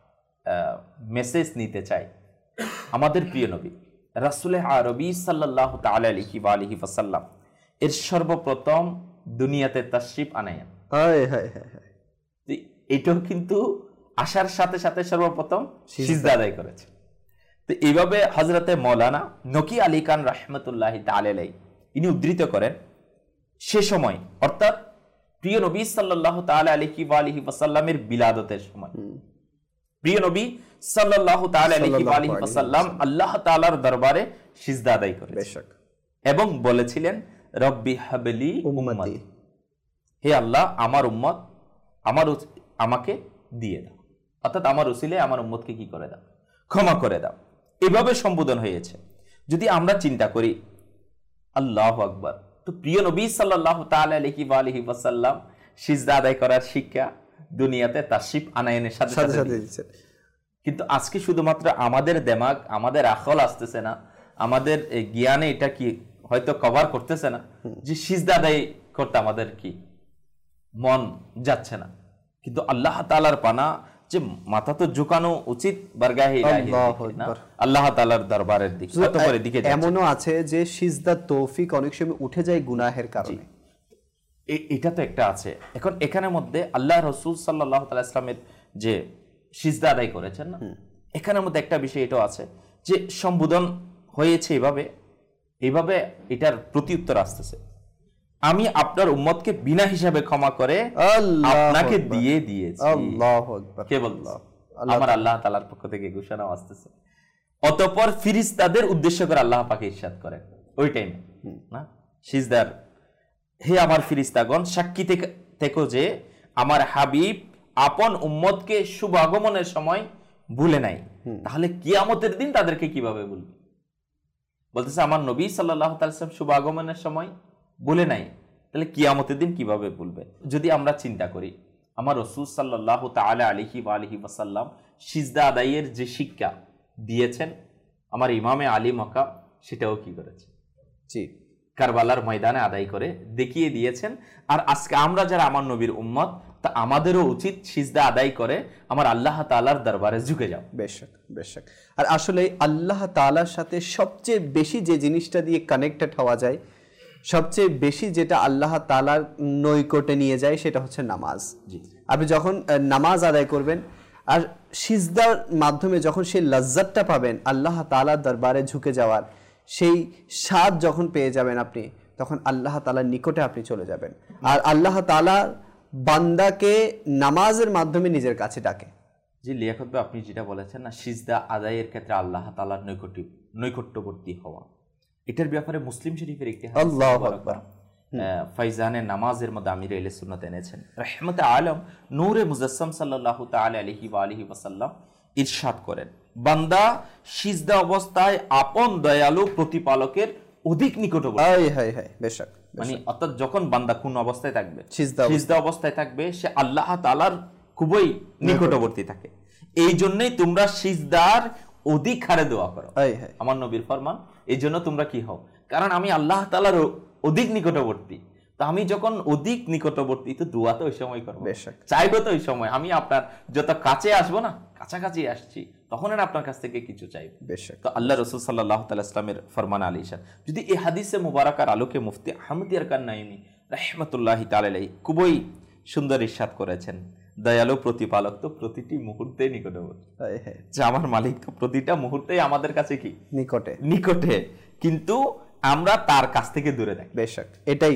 মেসেজ নিতে চাই, আমাদের প্রিয় নবী রাসূলে আরবি সাল্লাল্লাহু তাআলা আলাইহি ওয়া আলিহি ওয়াসাল্লাম এর সর্বপ্রথম দুনিয়াতে তাশরিফ আনায়েন, এটাও কিন্তু আসার সাথে সাথে সর্বপ্রথম সিজদা আদায় করেছে। তো এইভাবে হযরতে মাওলানা নকি আলী খান রাহমাতুল্লাহি তাআলা আলাইহি ইনি উদ্ধৃত করেন, সে সময় অর্থাৎ প্রিয় নবী সাল্লাল্লাহু তাআলা আলাইহি ওয়া আলিহি ওয়াসাল্লামের বিলাদতের সময় প্রিয় নবী সাল্লাল্লাহু তাআলা আলাইহি ওয়া আলিহি ওয়াসাল্লাম আল্লাহ তাআলার দরবারে সিজদা আদায় করেছেন এবং বলেছিলেন রব্বি হাবলি উম্মতি, হে আল্লাহ আমার উম্মত আমাকে দিয়ে দাও, অর্থাৎ আমার উসিলে আমার উম্মতকে কি করে দাও, ক্ষমা করে দাও। এভাবে সম্বোধন হয়েছে। যদি আমরা চিন্তা করি আল্লাহু আকবার, তো প্রিয় নবী সাল্লাল্লাহু তাআলা আলাইহি ওয়া আলিহি ওয়াসাল্লাম সিজদা আদায় করার শিক্ষা দুনিয়াতে তাশরিফ আনায়নের সাথে সাথে দিয়েছেন। কিন্তু আজকে শুধুমাত্র আমাদের দিমাগ, আমাদের আকল আসতেছে না, আমাদের জ্ঞানে এটা কি হয়তো কভার করতেছে না যে সিজদা আদায় করতে আমাদের কি মন যাচ্ছে না। কিন্তু আল্লাহ তাআলার পানা যে মাথা তো ঝুঁকানো উচিত বারগাহে ইলাহি, আল্লাহ তাআলার দরবারের দিকে। এমনও আছে যে সিজদার তৌফিক অনেক সময় উঠে যায় গুনাহের কারণে, এটা তো একটা আছে। এখন এখানের মধ্যে আল্লাহ রাসূল সাল্লাল্লাহু আলাইহি ওয়াসাল্লামের যে সিজদা আদায় করেছেন না, এখানের মধ্যে একটা বিষয় এটাও আছে যে সম্বোধন হয়েছে এইভাবে এটার প্রতিউত্তর আসতেছে, আমি আপনার উম্মতকে বিনা হিসাবে ক্ষমা করে আপনাকে দিয়ে দিয়েছি। আল্লাহু আকবার। কে বলল? আমার আল্লাহ তাআলার পক্ষ থেকে ঘোষণা আসতেছে। অতঃপর ফেরেশতাদের উদ্দেশ্য করে আল্লাহ পাক ইরশাদ করেন, ওই টাইমে না, সিজদার হে আমার ফিরিস্তাগণ সাক্ষী থেকো যে আমার হাবিব আপন উম্মতকে শুভ আগমনের সময় ভুলে নাই, তাহলে কিয়ামতের দিন তাদেরকে কিভাবে ভুলবে? বলতেছে আমার নবী সাল্লাল্লাহু আলাইহি ওয়াসাল্লাম শুভ আগমনের সময় ভুলে নাই, তাহলে কিয়ামতের দিন কিভাবে ভুলবে? যদি আমরা চিন্তা করি আমার রাসূল সাল্লাল্লাহু তাআলা আলাইহি ওয়া আলিহি ওয়াসাল্লাম সিজদা আদায়ের যে শিক্ষা দিয়েছেন আমার ইমামে আলী মক্কা সেটাও কি করেছে? জি, কারবালার ময়দানে আদায় করে দেখিয়ে দিয়েছেন। আর আজকে আমরা যারা আমার নবীর উম্মত, তা আমাদেরও উচিত সিজদা আদায় করে আমার আল্লাহ তাআলার দরবারে ঝুঁকে যাও। বেশক বেশক। আর আসলে আল্লাহ তাআলার সাথে সবচেয়ে বেশি যে জিনিসটা দিয়ে কানেক্টেড হওয়া যায়, সবচেয়ে বেশি যেটা আল্লাহ তাআলার নৈকট্যে নিয়ে যায়, সেটা হচ্ছে নামাজ। জি, আপনি যখন নামাজ আদায় করবেন আর সিজদার মাধ্যমে যখন সেই লজ্জাতটা পাবেন আল্লাহ তাআলার দরবারে ঝুঁকে যাওয়ার, সেই স্বাদ যখন পেয়ে যাবেন আপনি, তখন আল্লাহ তাআলার নিকটে আপনি চলে যাবেন। আর আল্লাহ তাআলা বান্দাকে নামাজের মাধ্যমে নিজের কাছে ডাকে। জি লিয়াকত ভাই, আপনি যেটা বলেছেন না, সিজদা আদায়ের ক্ষেত্রে আল্লাহ তাআলার নৈকট্যবর্তী হওয়া, এটার ব্যাপারে মুসলিম শরীফের একটি হাদিস আল্লাহু আকবার ফাইজানে নামাজের মধ্যে আমির আহলে সুন্নাত এনেছেন রাহমাতে আলম নূরে মুজাসসাম সাল্লাল্লাহু তাআলা আলাইহি ওয়া আলিহি ওয়াসাল্লাম ইরশাদ করেন, বান্দা সিজদা অবস্থায় আপন দয়ালু প্রতিপালকের অধিক নিকটবর্তী। হায় হায় হায়, বেশক। মানে অর্থাৎ যখন বান্দা কোন অবস্থায় থাকবে, সিজদা সিজদা অবস্থায় থাকবে, সে আল্লাহ তাআলার খুবই নিকটবর্তী থাকে। এই জন্যই তোমরা সিজদার অধিক হারে দোয়া করো। হায় হায়, আমার নবীর ফরমান, এই জন্য তোমরা কি হও? কারণ আমি আল্লাহ তাআলার অধিক নিকটবর্তী। তো আমি যখন অধিক নিকটবর্তী, তো দোয়া তো ওই সময় করবো, চাইবো তো ওই সময়। আমি আপনার যত কাছে আসবো না, কাছাকাছি আসছি, তখন আপনার কাছ থেকে কিছু চাইবো। তো আল্লাহ রাসূল সাল্লাল্লাহু তাআলা ইসলামের ফরমান আলিশান। যদি এই হাদিসে মুবারাকার আলোকে মুফতি আহমদ ইয়ারকান নাইমি রাহমাতুল্লাহি তাআলা আলাইহি খুবই সুন্দর ইরশাদ করেছেন, দয়ালু প্রতিপালক তো প্রতিটি মুহূর্তে নিকটবর্তী। যে আমার মালিক তো প্রতিটা মুহূর্তেই আমাদের কাছে কি নিকটে নিকটে, কিন্তু আমরা তার কাছ থেকে দূরে থাকি। বেশক,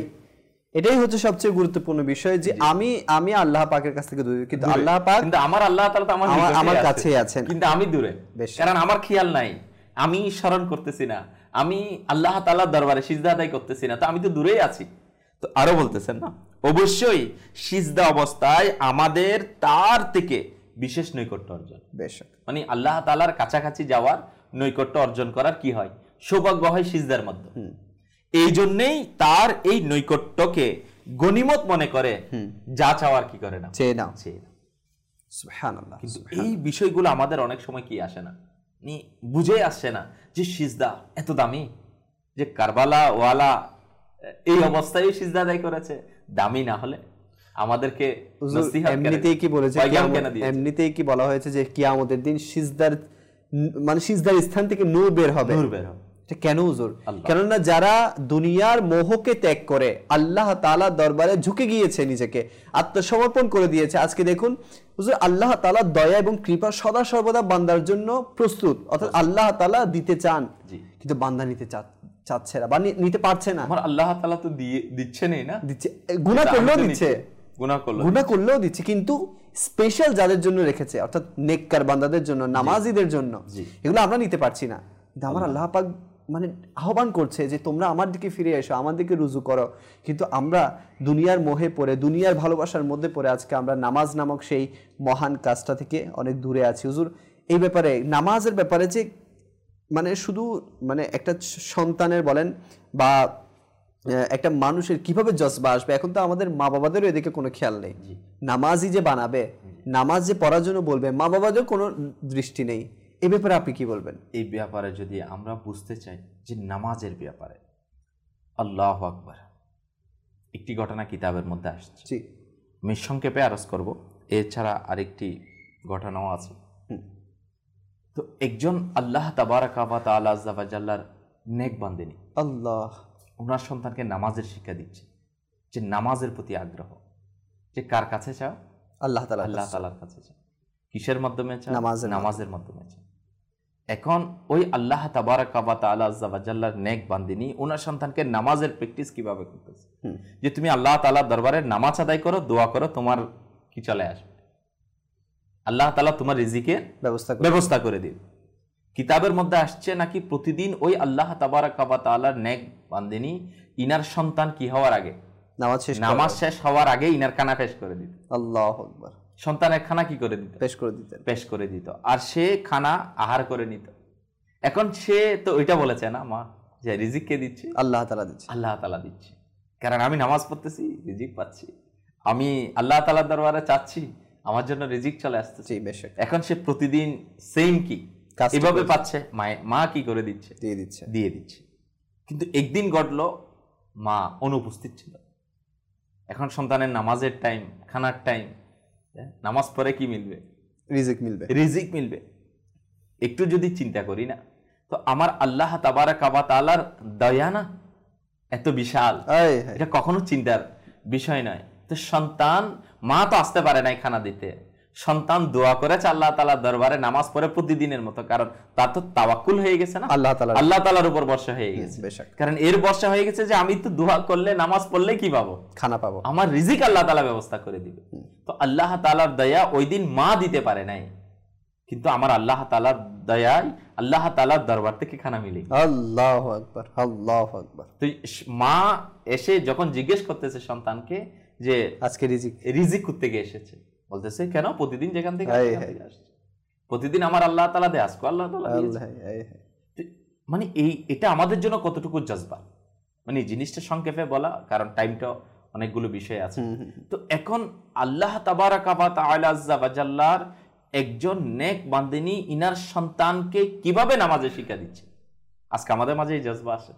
এটাই হচ্ছে সবচেয়ে গুরুত্বপূর্ণ বিষয়, যে আমি আল্লাহ পাকের কাছ থেকে দূরে, কিন্তু আল্লাহ পাক, কিন্তু আমার আল্লাহ তাআলা তো আমার কাছেই আছেন, কিন্তু আমি দূরে। কারণ আমার খেয়াল নাই, আমি স্মরণ করতেছি না, আমি আল্লাহ তাআলার দরবারে সিজদা আদায় করতেছি না, তো আমি তো দূরেই আছি। তো আরো বলতেছেন না, অবশ্যই সিজদা অবস্থায় আমাদের তার থেকে বিশেষ নৈকট্য অর্জন। বেশক, মানে আল্লাহ তাআলার কাছাকাছি যাওয়ার নৈকট্য অর্জন করার কি হয়, সৌভাগ্য হয় সিজদার মাধ্যমে। এই জন্যই তার এই নৈকট্যকে গনিমত মনে করে যা চাওয়ার কি করে না, চেয়ে নাও। সুবহানাল্লাহ। কিন্তু এই বিষয়গুলো আমাদের অনেক সময় কি আসে না, বুঝে আসছে না যে সিজদা এত দামি, যে কারবালা ওয়ালা এই অবস্থায় সিজদা আদায় করেছে, দামি না হলে আমাদেরকে এমনিতেই কি বলেছে, এমনিতেই কি বলা হয়েছে যে কিয়ামতের দিন সিজদার মানে সিজদার স্থান থেকে নূর বের হবে। কেন হুজুর? কেননা যারা দুনিয়ার মোহকে ত্যাগ করে আল্লাহ তাআলার দরবারে ঝুঁকে গিয়েছে, নিজেকে আত্মসমর্পণ করে দিয়েছে, আজকে দেখুন হুজুর আল্লাহ তাআলার দয়া এবং কৃপা সদা সর্বদা বান্দার জন্য প্রস্তুত। অর্থাৎ আল্লাহ তাআলা দিতে চান, কিন্তু বান্দা নিতে চাচ্ছে না বা নিতে পারছে না। আমার আল্লাহ তাআলা তো দিচ্ছেনই না, দিচ্ছে, গুনাহ করলেও দিচ্ছে, গুনাহ করলেও দিচ্ছে, কিন্তু স্পেশাল যাদের জন্য রেখেছে, অর্থাৎ নেককার বান্দাদের জন্য, নামাজীদের জন্য, এগুলো আমরা নিতে পারছি না। কিন্তু আমার আল্লাহ পাক মানে আহ্বান করছে যে তোমরা আমার দিকে ফিরে এসো, আমার দিকে রুজু করো। কিন্তু আমরা দুনিয়ার মোহে পড়ে, দুনিয়ার ভালোবাসার মধ্যে পড়ে আজকে আমরা নামাজ নামক সেই মহান কাজটা থেকে অনেক দূরে আছি। হুজুর এই ব্যাপারে, নামাজের ব্যাপারে যে মানে শুধু মানে একটা সন্তানের বলেন বা একটা মানুষের কিভাবে জজবা আসবে, এখন তো আমাদের মা বাবাদেরও এদিকে কোনো খেয়াল নেই। নামাজই যে বানাবে, নামাজ যে পড়ার জন্য বলবে, মা বাবাদেরও কোনো দৃষ্টি নেই। এই ব্যাপারে আপনি কি বলবেন? এই ব্যাপারে যদি আমরা বুঝতে চাই যে নামাজের ব্যাপারে, আল্লাহু আকবার, একটি ঘটনা কিতাবের মধ্যে আসছে, আমি সংক্ষেপে আরজ করব, এছাড়া আরেকটি ঘটনাও আছে। তো একজন আল্লাহ তাবারাকা ওয়া তাআলা আযজা ওয়া জাল্লার নেক বান্দিনী, আল্লাহ ওনার সন্তানকে নামাজের শিক্ষা দিচ্ছে, যে নামাজের প্রতি আগ্রহ, যে কার কাছে চাও? আল্লাহ তাআলার কাছে চাও। কিসের মাধ্যমে চাও? নামাজের মাধ্যমে চাও। এখন ওই আল্লাহ তাবারাকা ওয়া তাআলা আযজা ওয়া জাল্লার নেক বান্দিনী ওনার সন্তানকে নামাজের প্র্যাকটিস কিভাবে করতেছে, যে তুমি আল্লাহ তাআলার দরবারে নামাজ আদায় করো, দোয়া করো, তোমার কি চলে আসবে, আল্লাহ তাআলা তোমার রিজিকের ব্যবস্থা করে দিবে। কিতাবের মধ্যে আসছে নাকি প্রতিদিন ওই আল্লাহ তাবারাকা ওয়া তাআলার নেক বান্দিনী ইনার সন্তান কি হওয়ার আগে, নামাজ শেষ হওয়ার আগে ইনার খানা পেশ করে দিত। আল্লাহু আকবার। সন্তানের খানা কি করে দিত? পেশ করে দিত। আর সে খানা আহার করে নিত। এখন সে তো ওইটা বলেছে না মা যে রিজিক কে দিচ্ছে? আল্লাহ তাআলা দিচ্ছে। আল্লাহ তাআলা দিচ্ছে, কারণ আমি নামাজ পড়তেছি, রিজিক পাচ্ছি, আমি আল্লাহ তাআলার দরবারে চাচ্ছি, আমার জন্য রিজিক চলে আসতেছে। এখন সে প্রতিদিন সেম কি এভাবে পাচ্ছে, মা কি করে দিচ্ছে? দিয়ে দিচ্ছে। কিন্তু একদিন ঘটলো মা অনুপস্থিত ছিল। এখন সন্তানের নামাজের টাইম, খানার টাইম, নামাজ পড়ে কি মিলবে? রিজিক মিলবে। একটু যদি চিন্তা করি না, তো আমার আল্লাহ তাবারাকা ওয়া তাআলার দয়া না এত বিশাল, এটা কখনো চিন্তার বিষয় নয়। তো সন্তান, মা তো আসতে পারে নাই খানা দিতে, সন্তান দোয়া করেছে আল্লাহ তাআলার দরবারে নামাজ পড়ে প্রতিদিনের মতো, কারণ তার তো তাওয়াক্কুল হয়ে গেছে না, আল্লাহ তাআলার উপর ভরসা হয়ে গেছে। কারণ এর ভরসা হয়ে গেছে যে আমি তো দোয়া করলে, নামাজ পড়লে কি পাবো? খানা পাবো, আমার রিজিক আল্লাহ তাআলা ব্যবস্থা করে দিবে। তো আল্লাহ তাআলার দয়া ওই দিন মা দিতে পারে নাই, কিন্তু আমার আল্লাহ তাআলার দয়ায় আল্লাহ তাআলার দরবার থেকে খানা মিলে। আল্লাহু আকবার, আল্লাহু আকবার। তো মা এসে যখন জিজ্ঞেস করতেছে সন্তানকে যে আজকে রিজিক করতে গিয়ে এসেছে, বলতেছে কেন? প্রতিদিন যেখান থেকে আসছে, প্রতিদিন আমার আল্লাহ তাআলা দেয়, আজকে আল্লাহ তাআলা দিয়েছে। মানে এটা আমাদের জন্য কতটুকু জজবা, মানে জিনিসটা সংক্ষেপে বলা, কারণ টাইমটা অনেকগুলো বিষয় আছে। তো এখন আল্লাহ তাবারাকা ওয়া তাআলা আযজা ওয়া জাল্লার একজন নেক বান্দিনী ইনার সন্তানকে কিভাবে নামাজে শিক্ষা দিচ্ছে, আজকে আমাদের মাঝে এই জজবা আসে।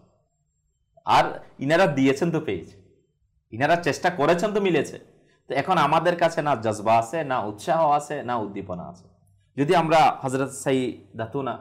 আর ইনারা দিয়েছেন তো পেয়েছে, ইনারা চেষ্টা করেছেন তো মিলেছে। তো এখন আমাদের কাছে না জজবা আছে, না উৎসাহ আছে, না উদ্দীপনা আছে। যদি আমরা হযরত সাইয়্যিদাতুনা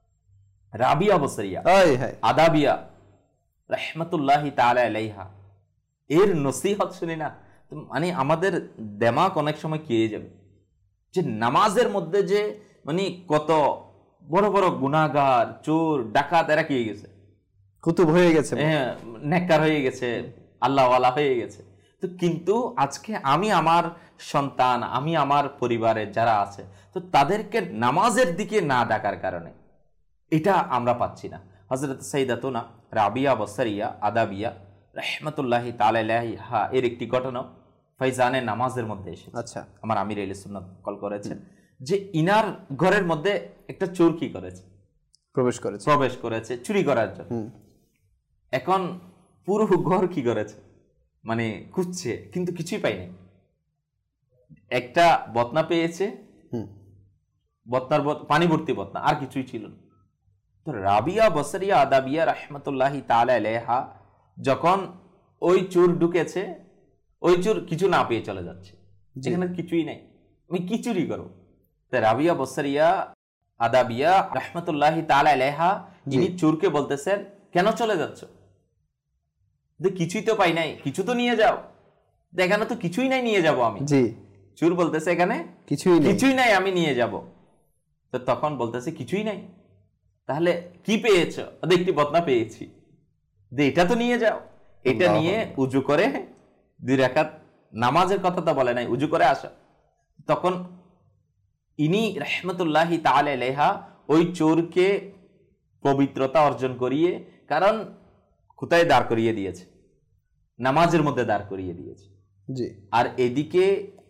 রাবিয়া বসরিয়া আদাবিয়া রাহমাতুল্লাহি তাআলা আলাইহা এর নসিহত শুনি না, মানে আমাদের দিমাগ অনেক সময় কিয়ে যাবে যে নামাজের মধ্যে যে মানে কত বড় বড় গুনাহগার, চোর, ডাকাত এরা কি হয়ে গেছে, কুতুব হয়ে গেছে, নেককার হয়ে গেছে, আল্লাহওয়ালা হয়ে গেছে। তো কিন্তু আজকে আমি আমার সন্তান, আমি আমার পরিবারের যারা আছে, তো তাদেরকে নামাজের দিকে না ডাকার কারণে এটা আমরা পাচ্ছি না। হযরত সাইয়্যিদাতুনা রাবিয়া বসরিয়া আদাবিয়া রাহমাতুল্লাহি তাআলা আলাইহা এর একটি ঘটনা ফাইজানে নামাজের মধ্যে এসেছে। আচ্ছা, আমার আমির আহলে সুন্নাত কল করেছেন যে ইনার ঘরের মধ্যে একটা চোর কি করেছে, প্রবেশ করেছে চুরি করার জন্য। এখন পুরো ঘর কি করেছে, মানে খুঁজছে, কিন্তু কিছুই পাইনি। একটা বতনা পেয়েছে, বতনার পানি ভর্তি বতনা, আর কিছুই ছিল না। তো রাবিয়া বসরিয়া আদাবিয়া রাহমাতুল্লাহি তাআলা আলাইহা যখন ওই চোর ঢুকেছে, ওই চোর কিছু না পেয়ে চলে যাচ্ছে, যেখানে কিছুই নাই, আমি কি চুরি করবো? তো রাবিয়া বসরিয়া আদাবিয়া রাহমাতুল্লাহি তাআলা আলাইহা ইনি চোরকে বলতেছেন, কেন চলে যাচ্ছ? কিছুই তো পাই নাই, কিছু তো নিয়ে যাও। এখানে তো কিছুই নাই, নিয়ে যাব আমি। চোর বলতেছে এখানে কিছুই নাই, আমি নিয়ে যাব। তো তখন বলতেছে কিছুই নাই, তাহলে কি পেয়েছো? একটি বতনা পেয়েছি, এটা তো নিয়ে যাও। এটা নিয়ে উজু করে 2 রাকাত, নামাজের কথা তো বলে নাই, উজু করে আসো। তখন ইনি রাহমাতুল্লাহি তাআলা আলাইহা ওই চোরকে পবিত্রতা অর্জন করিয়ে, কারণ কোথায় দাঁড় করিয়ে দিয়েছে, নামাজের মধ্যে দাঁড় করিয়ে দিয়েছে। আর এদিকে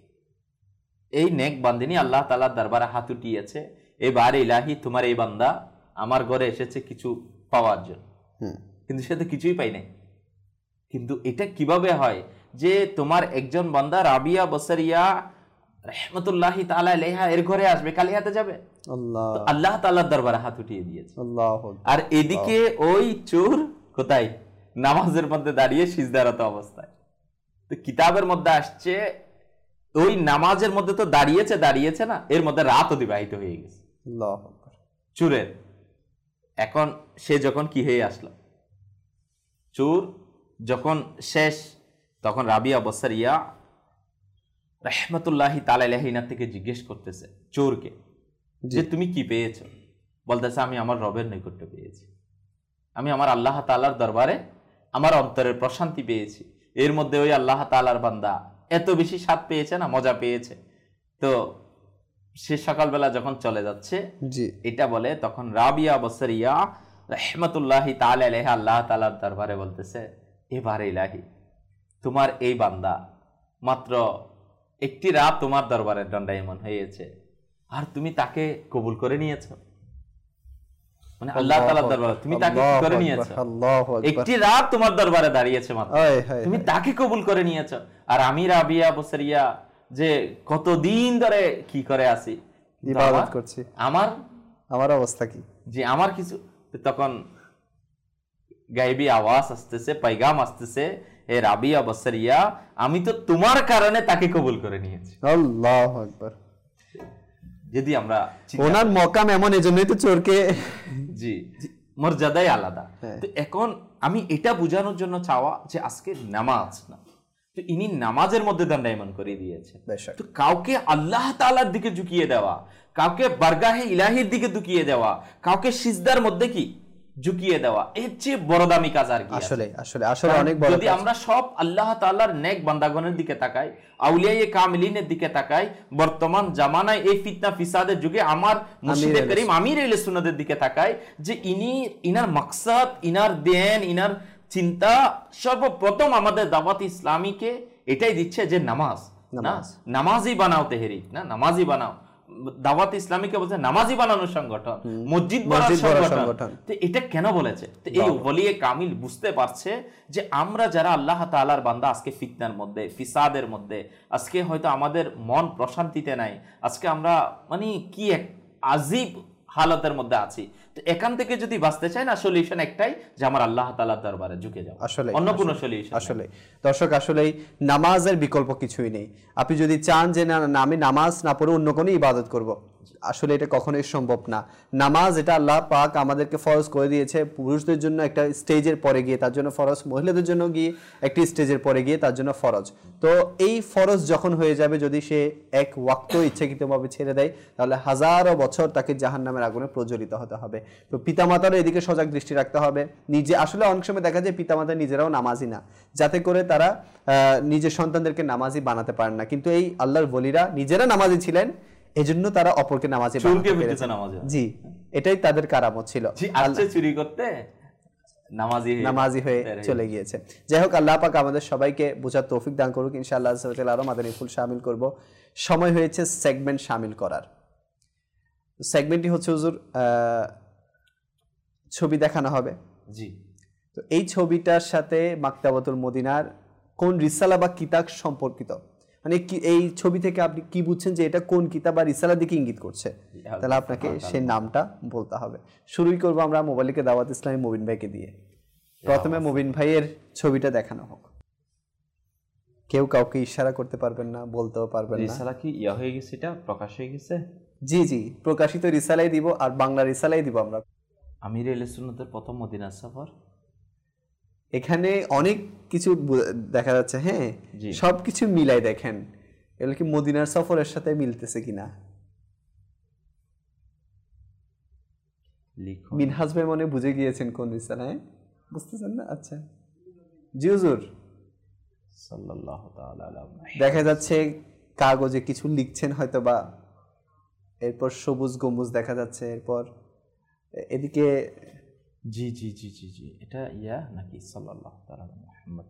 এই নেক বান্দিনী আল্লাহ তাআলার দরবারে হাত উঠিয়েছে, এবারে ইলাহি তোমার এই বান্দা আমার ঘরে এসেছে কিছু পাওয়ার জন্য, কিন্তু সে তো কিছুই পাই নাই। কিন্তু এটা কিভাবে হয় যে তোমার একজন বান্দা রাবিয়া বসরিয়া রাহমাতুল্লাহি তাআলা আলাইহা এর ঘরে আসবে, খালি হাতে যাবে? আল্লাহ তাআলার দরবারে হাত উঠিয়ে দিয়েছে। আর এদিকে ওই চোর কোথায়? নামাজের মধ্যে দাঁড়িয়ে সিজদারত অবস্থায়। তো কিতাবের মধ্যে আসছে ওই নামাজের মধ্যে তো দাঁড়িয়েছে না, এর মধ্যে রাত অতিবাহিত হয়ে গেছে চোরের। এখন সে যখন কি হয়ে আসলো, চোর যখন শেষ, তখন রাবিয়া বসরিয়া রাহমাতুল্লাহি তাআলা আলাইহা থেকে জিজ্ঞেস করতেছে চোরকে যে তুমি কি পেয়েছো? বলতেছে আমি আমার রবের নৈকট্য পেয়েছি, আমি আমার আল্লাহ তাআলার দরবারে আমার অন্তরের প্রশান্তি পেয়েছি। এর মধ্যে ওই আল্লাহ তাআলার বান্দা এত বেশি স্বাদ পেয়েছে না, মজা পেয়েছে। তো সে সকালবেলা যখন চলে যাচ্ছে জি এটা বলে, তখন রাবিয়া বসরিয়া রহমতুল্লাহি তাআলা আলাইহা আল্লাহ তাআলার দরবারে বলতেছে, এবারে ইলাহি তোমার এই বান্দা মাত্র একটি রাত তোমার দরবারে দণ্ডায়মান হয়েছে, আর তুমি তাকে কবুল করে নিয়েছো। মানে আল্লাহ তাআলার দরবারে তুমি তাকে কি করে নিয়েছো? আল্লাহু আকবার। একটি রাত তোমার দরবারে দাঁড়িয়েছে মাত্র, হায় হায় তুমি তাকে কবুল করে নিয়েছো। আর আমি রাবিয়া বসরিয়া যে কতদিন ধরে কি করে আছি, ইবাদত করছি, আমার অবস্থা কি? যে আমার কিছু, তখন গায়েবী আওয়াজ আসতেছে, পাইগাম আসতেছে, এ রাবিয়া বসরিয়া আমি তো তোমার কারণে তাকে কবুল করে নিয়েছি। আল্লাহু আকবার। যদি আমরা ওনার মকাম এমন, এজন্যই তো চোরকে জি মর্যাদাই আলাদা। তো এখন আমি এটা বোঝানোর জন্য চাওয়া যে আজকে নামাজ না, তো ইনি নামাজের মধ্যে দণ্ডায়মান করে দিয়েছে। তো কাউকে আল্লাহ তাআলার দিকে ঝুঁকিয়ে দেওয়া, কাউকে বারগাহে ইলাহির দিকে ঝুঁকিয়ে দেওয়া, কাউকে সিজদার মধ্যে কি ঝুঁকিয়ে দেওয়া, এর চেয়ে বড় দামি কাজ আর কি? আসলে অনেক বড়। যদি আমরা সব আল্লাহ তাআলার নেক বান্দাগণের দিকে তাকাই, আউলিয়ায়ে কামিলিনের দিকে তাকাই, বর্তমান জামানায় এই ফিতনা ফিসাদের যুগে আমার মুর্শিদে করিম আমির আহলে সুন্নাতের দিকে তাকাই, যে ইনার মাকসাদ, ইনার দেন, ইনার চিন্তা সর্বপ্রথম আমাদের দাওয়াত ইসলামীকে এটাই দিচ্ছে যে নামাজ, না নামাজি বানাও তেহরি, না নামাজি বানাও। দাওয়াত ইসলামীকে বলছে নামাজি বানানোর সংগঠন, মসজিদ বানানোর সংগঠন। তো এটা কেন বলেছে? তো এই ওলিয়ে কামিল বুঝতে পারছে যে আমরা যারা আল্লাহ তাআলার বান্দা, আজকে ফিতনার মধ্যে, ফিসাদের মধ্যে, আজকে হয়তো আমাদের মন প্রশান্তিতে নাই, আজকে আমরা মানে কি এক আজীব হালতের মধ্যে আছি। তো এখান থেকে যদি বাঁচতে চাই না, সলিউশন একটাই, যে আমার আল্লাহ তাআলার দরবারে ঝুঁকে যাও। আসলে অন্য কোনো সলিউশন আসলে দর্শক, আসলে নামাজের বিকল্প কিছুই নেই। আপনি যদি চান যে না আমি নামাজ না পড়ে অন্য কোনো ইবাদত করব, আসলে এটা কখনোই সম্ভব না। নামাজ এটা আল্লাহ পাক আমাদেরকে ফরজ করে দিয়েছে, পুরুষদের জন্য একটা স্টেজের পরে গিয়ে তার জন্য ফরজ, মহিলাদের জন্য গিয়ে একটি স্টেজের পরে গিয়ে তার জন্য ফরজ। তো এই ফরজ যখন হয়ে যাবে, যদি সে এক ওয়াক্ত ইচ্ছাকৃতভাবে ছেড়ে দেয়, তাহলে হাজারো বছর তাকে জাহান্নামের আগুনে প্রজ্বলিত হতে হবে। তো পিতামাতারও এদিকে সজাগ দৃষ্টি রাখতে হবে। নিজে আসলে অনেক সময় দেখা যায় পিতামাতা নিজেরাও নামাজি না, যাতে করে তারা নিজের সন্তানদেরকে নামাজি বানাতে পারেন না। কিন্তু এই আল্লাহর ওলিরা নিজেরা নামাজি ছিলেন, এজন্য তারা অপরকে নামাজি বানাতে পেরেছেন। জি, এটাই তাদের কারামত ছিল। চুরি করতে নামাজি হয়ে চলে গিয়েছে। যাই হোক, আল্লাহ পাক আমাদের সবাইকে বোঝার তৌফিক দান করুক। ইনশাআল্লাহ আরো মাদানী ফুল শামিল করব। সময় হয়েছে সেগমেন্ট শামিল করার। সেগমেন্টটি হচ্ছে হুজুর, ছবি দেখানো হবে। জি। তো এই ছবিটার সাথে মাকতাবাতুল মদিনার কোন রিসালা বা কিতাব সম্পর্কিত, মানে এই ছবি থেকে আপনি কি বুঝছেন যে এটা কোন কিতাব বা রিসালার দিকে ইঙ্গিত করছে, তাহলে আপনাকে সেই নামটা বলতে হবে। শুরুই করবো আমরা মোবাইলকে দাওয়াত ইসলামী মুবিন ভাইকে দিয়ে। প্রথমে মুবিন ভাইয়ের ছবিটা দেখানো হোক। কেউ কাউকে ইশারা করতে পারবেন না, বলতেও পারবেন না। রিসালা কি হয়ে গেছে, এটা প্রকাশ হয়ে গেছে? জি জি, প্রকাশিত রিসালাই দিব, আর বাংলা রিসালাই দিব আমরা। আমির আহলে সুন্নাতের প্রথম মদিনা সফর, এখানে অনেক কিছু দেখা যাচ্ছে। হ্যাঁ, সবকিছু মিলাই দেখেন, এগুলো কি মদিনার সফরের সাথে মিলতেছে কিনা। মিনহাজ ভাই মনে বুঝে গিয়েছেন কোন রিসালায়, বুঝতেছেন না? আচ্ছা জি হুজুর। সাল্লাল্লাহু তাআলা আলাইহি, দেখা যাচ্ছে কাগজে কিছু লিখছেন হয়তো বা, এরপর সবুজ গম্বুজ দেখা যাচ্ছে, এরপর এদিকে জি জি জি জি জি এটা নাকি সাল্লাল্লাহু তাআলা মুহাম্মদ।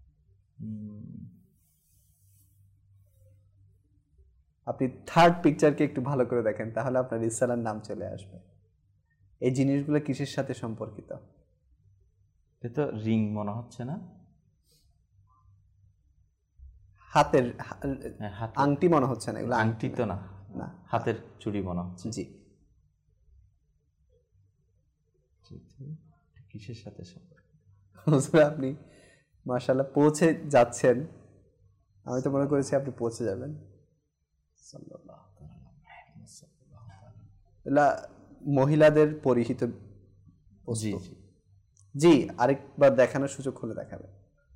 আপনি থার্ড পিকচারকে একটু ভালো করে দেখেন, তাহলে আপনার রিসালার নাম চলে আসবে। এই জিনিসগুলো কিসের সাথে সম্পর্কিত? এটা তো রিং মনে হচ্ছে না, হাতের আংটি মনে হচ্ছে না। এগুলো আংটি তো না, হাতের চুড়ি মনে হচ্ছে। জি, কিসের সাথে সম্পর্কিত? আপনি মাশাআল্লাহ পৌঁছে যাচ্ছেন, আমি তো মনে করেছি আপনি পৌঁছে যাবেন। মহিলাদের পরিহিত। জি জি জি, আরেকবার দেখানোর সুযোগ হলে দেখাবেন।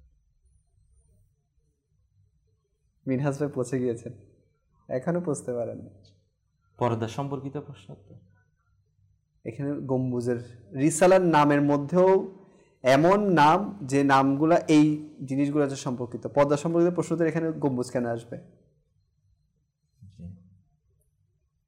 মিনহাজ ভাই পৌঁছে গিয়েছেন, এখনো পৌঁছতে পারেন। পর্দা সম্পর্কিত প্রশ্ন তো এখানে গম্বুজের রিসালার নামের মধ্যেও এমন নাম যে নামগুলা এই জিনিসগুলো সম্পর্কিত। পর্দা সম্পর্কিত প্রশ্নদের এখানে গম্বুজ কেন আসবে?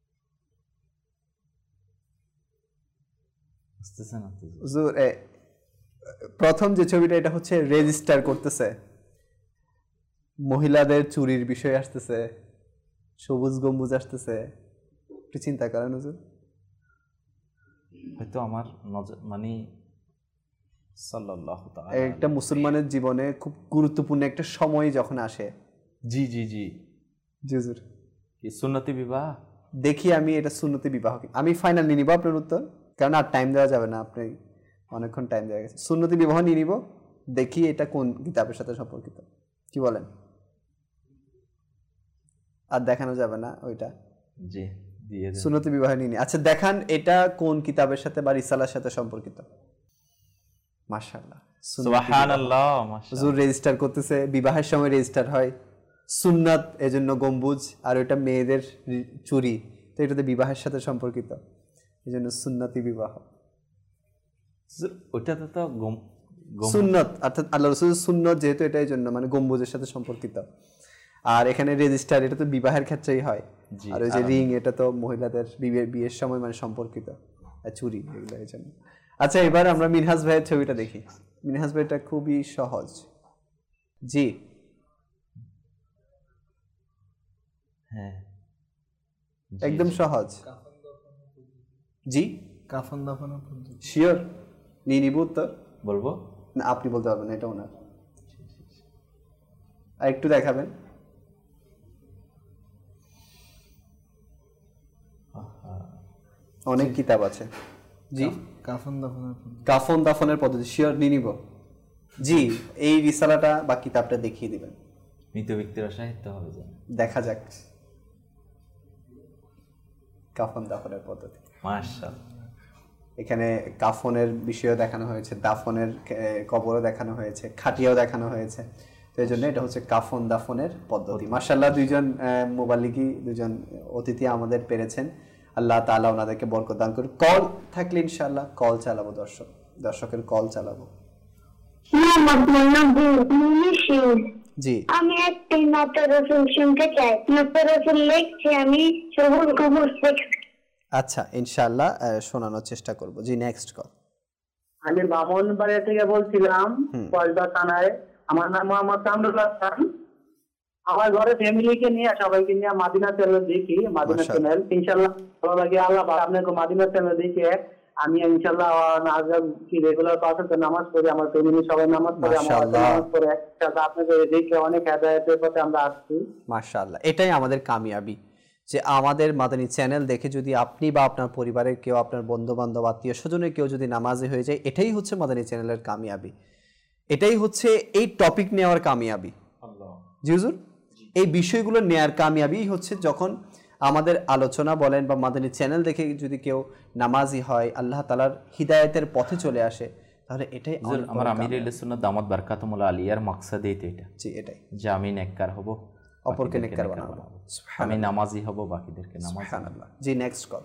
আসতেছে না তো। হুজুর প্রথম যে ছবিটা এটা হচ্ছে রেজিস্টার করতেছে, মহিলাদের চুরির বিষয় আসতেছে, সবুজ গম্বুজ আসতেছে, একটু চিন্তা করেন হুজুর। হয়তো আমার নজর মানে সাল্লাল্লাহু তাআলা একটা মুসলমানের জীবনে খুব গুরুত্বপূর্ণ একটা সময় যখন আসে। জি জি জি জি হুজুর, কি সুন্নতি বিবাহ? দেখি আমি এটা সুন্নতি বিবাহ আমি ফাইনাল নিয়ে নিব আপনার উত্তর, কারণ আর টাইম দেওয়া যাবে না, আপনি অনেকক্ষণ টাইম দেওয়া গেছে। সুন্নতি বিবাহ নিয়ে নিব, দেখি এটা কোন কিতাবের সাথে সম্পর্কিত, কি বলেন? আর দেখানো যাবে না ওইটা, জি দিয়ে দেন। সুন্নতি বিবাহ নিয়ে আচ্ছা দেখান এটা কোন কিতাবের সাথে বা রিসালার সাথে সম্পর্কিত। মাশাআল্লাহ, সুবহানাল্লাহ, মাশাআল্লাহ। হুজুর রেজিস্টার করতেছে, বিবাহের সময় রেজিস্টার হয়, সুন্নাত এজন্য গম্বুজ, আর ওইটা মেয়েদের চুরি, তো এটাতে বিবাহের সাথে সম্পর্কিত, এজন্য সুন্নতি বিবাহ। ওইটাতে তো সুন্নত অর্থাৎ আল্লাহ রাসূলের সুন্নত, যেহেতু এটা এই জন্য মানে গম্বুজের সাথে সম্পর্কিত। আর এখানে রেজিস্টার এটা তো বিবাহের ক্ষেত্রেই হয়, আর ওই যে রিং এটা তো মহিলাদের বিয়ের সময় মানে সম্পর্কিত, আর চুরি এগুলো এই জন্য। আচ্ছা এবার আমরা মিনহাজ ভাইয়ের ছবিটা দেখি। মিনহাজ ভাইটা খুবই সহজ। জি হ্যাঁ একদম সহজ। জি কাফন দাফনের পদ্ধতি। শিওর নিয়ে নিব উত্তর? বলবো না আপনি বলতে পারবেন না, এটা ওনার। আর একটু দেখাবেন। অনেক কিতাব আছে। জি কাফন দাফনের পদ্ধতি। কাফন দাফনের পদ্ধতি শিওর নিয়ে নিব। জি এই রিসালাটা বা কিতাবটা দেখিয়ে দিবেন। মৃত ব্যক্তির সাহিত্য হবে জান, দেখা যাক কাফন দাফনের পদ্ধতি। মাশাআল্লাহ। এখানে কাফনের বিষয়ও দেখানো হয়েছে, দাফনের কবরও দেখানো হয়েছে, খাটিয়াও দেখানো হয়েছে, তো এই জন্য এটা হচ্ছে কাফন দাফনের পদ্ধতি। মাশাআল্লাহ দুইজন মুবাল্লিগি, দুজন অতিথি আমাদের পেরেছেন, আল্লাহ তাআলা ওনাদেরকে বরকত দান করুন। কল থাকলে ইনশাআল্লাহ কল চালাবো, দর্শকের কল চালাবো। জি আমি একটি নাতে রসুল শুনতে চাই। নাতে রসুল লিখছি আমি সবুজ কবর থেকে। আচ্ছা ইনশাআল্লাহ শোনানোর চেষ্টা করব। জি নেক্সট কল। আমি ব্রাহ্মণবাড়িয়া থেকে বলছিলাম, কসবা থানায়। আমার নাম মোহাম্মদ কামরুল হাসান। আমার ঘরে ফ্যামিলিকে নিয়ে সবাইকে নিয়ে মাদিনা চ্যানেল দেখি, মাদিনা চ্যানেল ইনশাআল্লাহ ভালো লাগে। আল্লাহ আপনাকে মাদিনা চ্যানেল দেখে আমি ইনশাআল্লাহ কি রেগুলার পাঁচ ওয়াক্ত নামাজ পড়ি, আমার ফ্যামিলি সবাই নামাজ পড়ে, আমার নামাজ পড়ে একসাথে আপনাকে দেখে অনেক হেদায়েতের পথে আমরা আসছি। মাশাআল্লাহ, এটাই আমাদের কামিয়াবি, যে আমাদের মাদানী চ্যানেল দেখে যদি আপনি বা আপনার পরিবারের কেউ, আপনার বন্ধু বান্ধব, আত্মীয় স্বজনের কেউ যদি নামাজি হয়ে যায়, এটাই হচ্ছে মাদানী চ্যানেলের কামিয়াবি, এটাই হচ্ছে এই টপিক নেওয়ার কামিয়াবি। জি হুজুর, এই বিষয়গুলো নেয়ার কামিয়াবি হচ্ছে যখন আমাদের আলোচনা বলেন বা মাদানী চ্যানেল দেখে যদি কেউ নামাজি হয়, আল্লাহ তাআলার হিদায়াতের পথে চলে আসে, তাহলে এটাই আমার আমির আহলে সুন্নাত দামাত বারকাতুহুল আলিয়ার মাকসাদই তো এটা। জি এটাই, যে আমি নেককার হব, অপরকে নেককার বানাবো, আমি নামাজি হব, বাকিদেরকে নামাজ। সুবহানাল্লাহ। জি নেক্সট কল।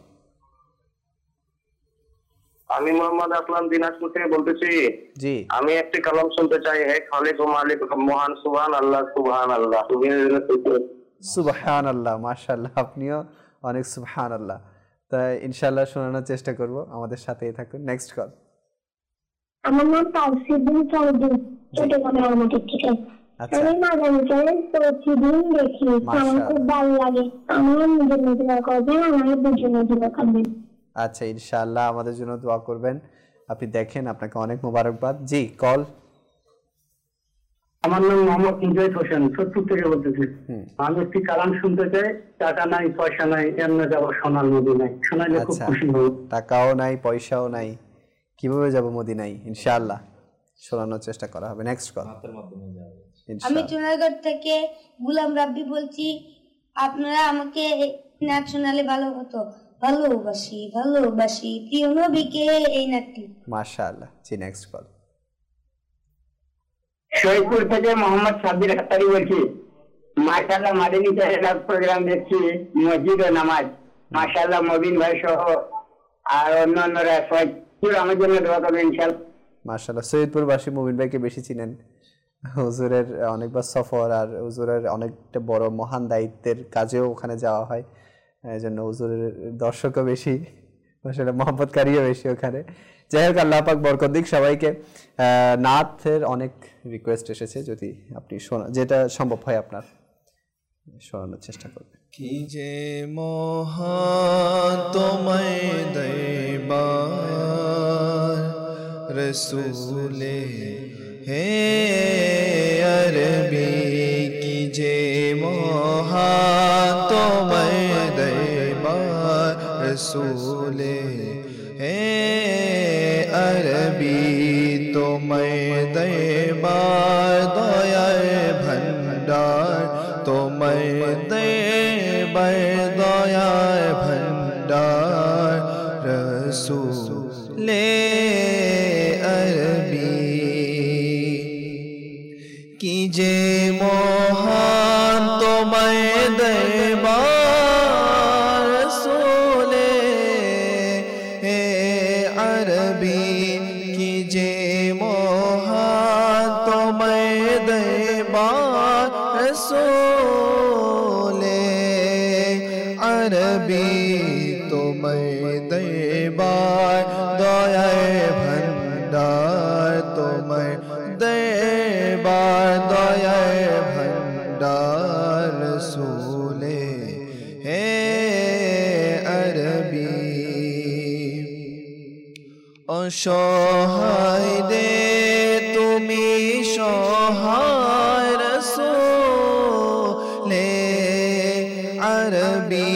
আমি মোহাম্মদ আসলাম দিনাজপুর থেকে বলতেছি। জি আমি একটি কালাম শুনতে চাই। হে খালিক ও মালিক মহান সুবহানাল্লাহ, সুবহানাল্লাহ, সুবহানাল্লাহ। মাশাআল্লাহ, আপনিও অনেক সুবহানাল্লাহ। তাই ইনশাআল্লাহ শোনানোর চেষ্টা করব, আমাদের সাথেই থাকুন। Next call. আমার নাম তাওসিফুল চৌধুরী, চট্টগ্রাম আমাদের থেকে। আচ্ছা আমি মাদানী চ্যানেল প্রতিদিন দেখি, আমার খুব ভালো লাগে। আমার নিজের দোয়া করবেন, আমার দুজনের দোয়া করবেন। আচ্ছা ইনশাআল্লাহ আমাদের জন্য দোয়া করবেন। আপনি দেখেন, আপনাকে অনেক মোবারকবাদ। জি কল। আমার নাম মোহাম্মদ ইনজাইদ হোসেন, সত্তর থেকে বলতেছি। আমি একটি কালাম শুনতে চাই। টাকা নাই, পয়সা নাই, এমনি যাবো সোনার মদিনায়। শোনাইলে খুব আচ্ছা, খুশি হব। টাকাও নাই, পয়সাও নাই, কিভাবে যাব মদিনায়? ইনশাআল্লাহ শোনানোর চেষ্টা করা হবে। Next call. আমি চুনারগড় থেকে গুলাম রাব্বি বলছি। আপনারা আমাকে নাচ শোনালে ভালো হতো। ভালোবাসি ভালোবাসি প্রিয় নবীকে, এই নাচটি। মাশাআল্লাহ। জি নেক্সট কল। শহীদপুর থেকে মোহাম্মদ সাব্বির হাত্তারি বলছি। মাশাআল্লাহ মাদানী চ্যানেল প্রোগ্রাম দেখছি, মসজিদ ও নামাজ। মাশাআল্লাহ মবিন ভাই সহ আর অন্যান্যরা সবাই আমার জন্য দোয়া করবেন ইনশাআল্লাহ। মাশাআল্লাহ, সৈয়দপুরবাসী মুবিন ভাইকে বেশি চিনেন। হুজুরের অনেকবার সফর, আর হুজুরের অনেকটা বড় মহান দায়িত্বের কাজেও ওখানে যাওয়া হয়, এই জন্য হুজুরের দর্শকও বেশি, আসলে মহব্বতকারীও বেশি ওখানে। যাই হোক, আল্লাহ পাক বরকত দিক সবাইকে। নাথের অনেক রিকোয়েস্ট এসেছে, যদি আপনি শোনা, যেটা সম্ভব হয় আপনার শোনানোর চেষ্টা করবেন। কি যে মহান তোমায় দরবার রসূলে হে আরবি, কি যে মহান তোমায় দরবার রসূলে হে আরবি, তোমায় দরবার দয়ার ভণ্ডার, তোমায় দরবার দয়ার ভণ্ডার রসূলে আরবি, কি যে মহান তোমায় দরবার রসূলে হে আরবি, কি যে মহান তোমায় দরবার রসূলে আরবি, তোমায় দরবার দয়ার ভণ্ডার, তোমায় দরবার দয়ার ভণ্ডার রসূলে হে আরবি, অসহায় দে তুমি সহায় রসূলে আরবি,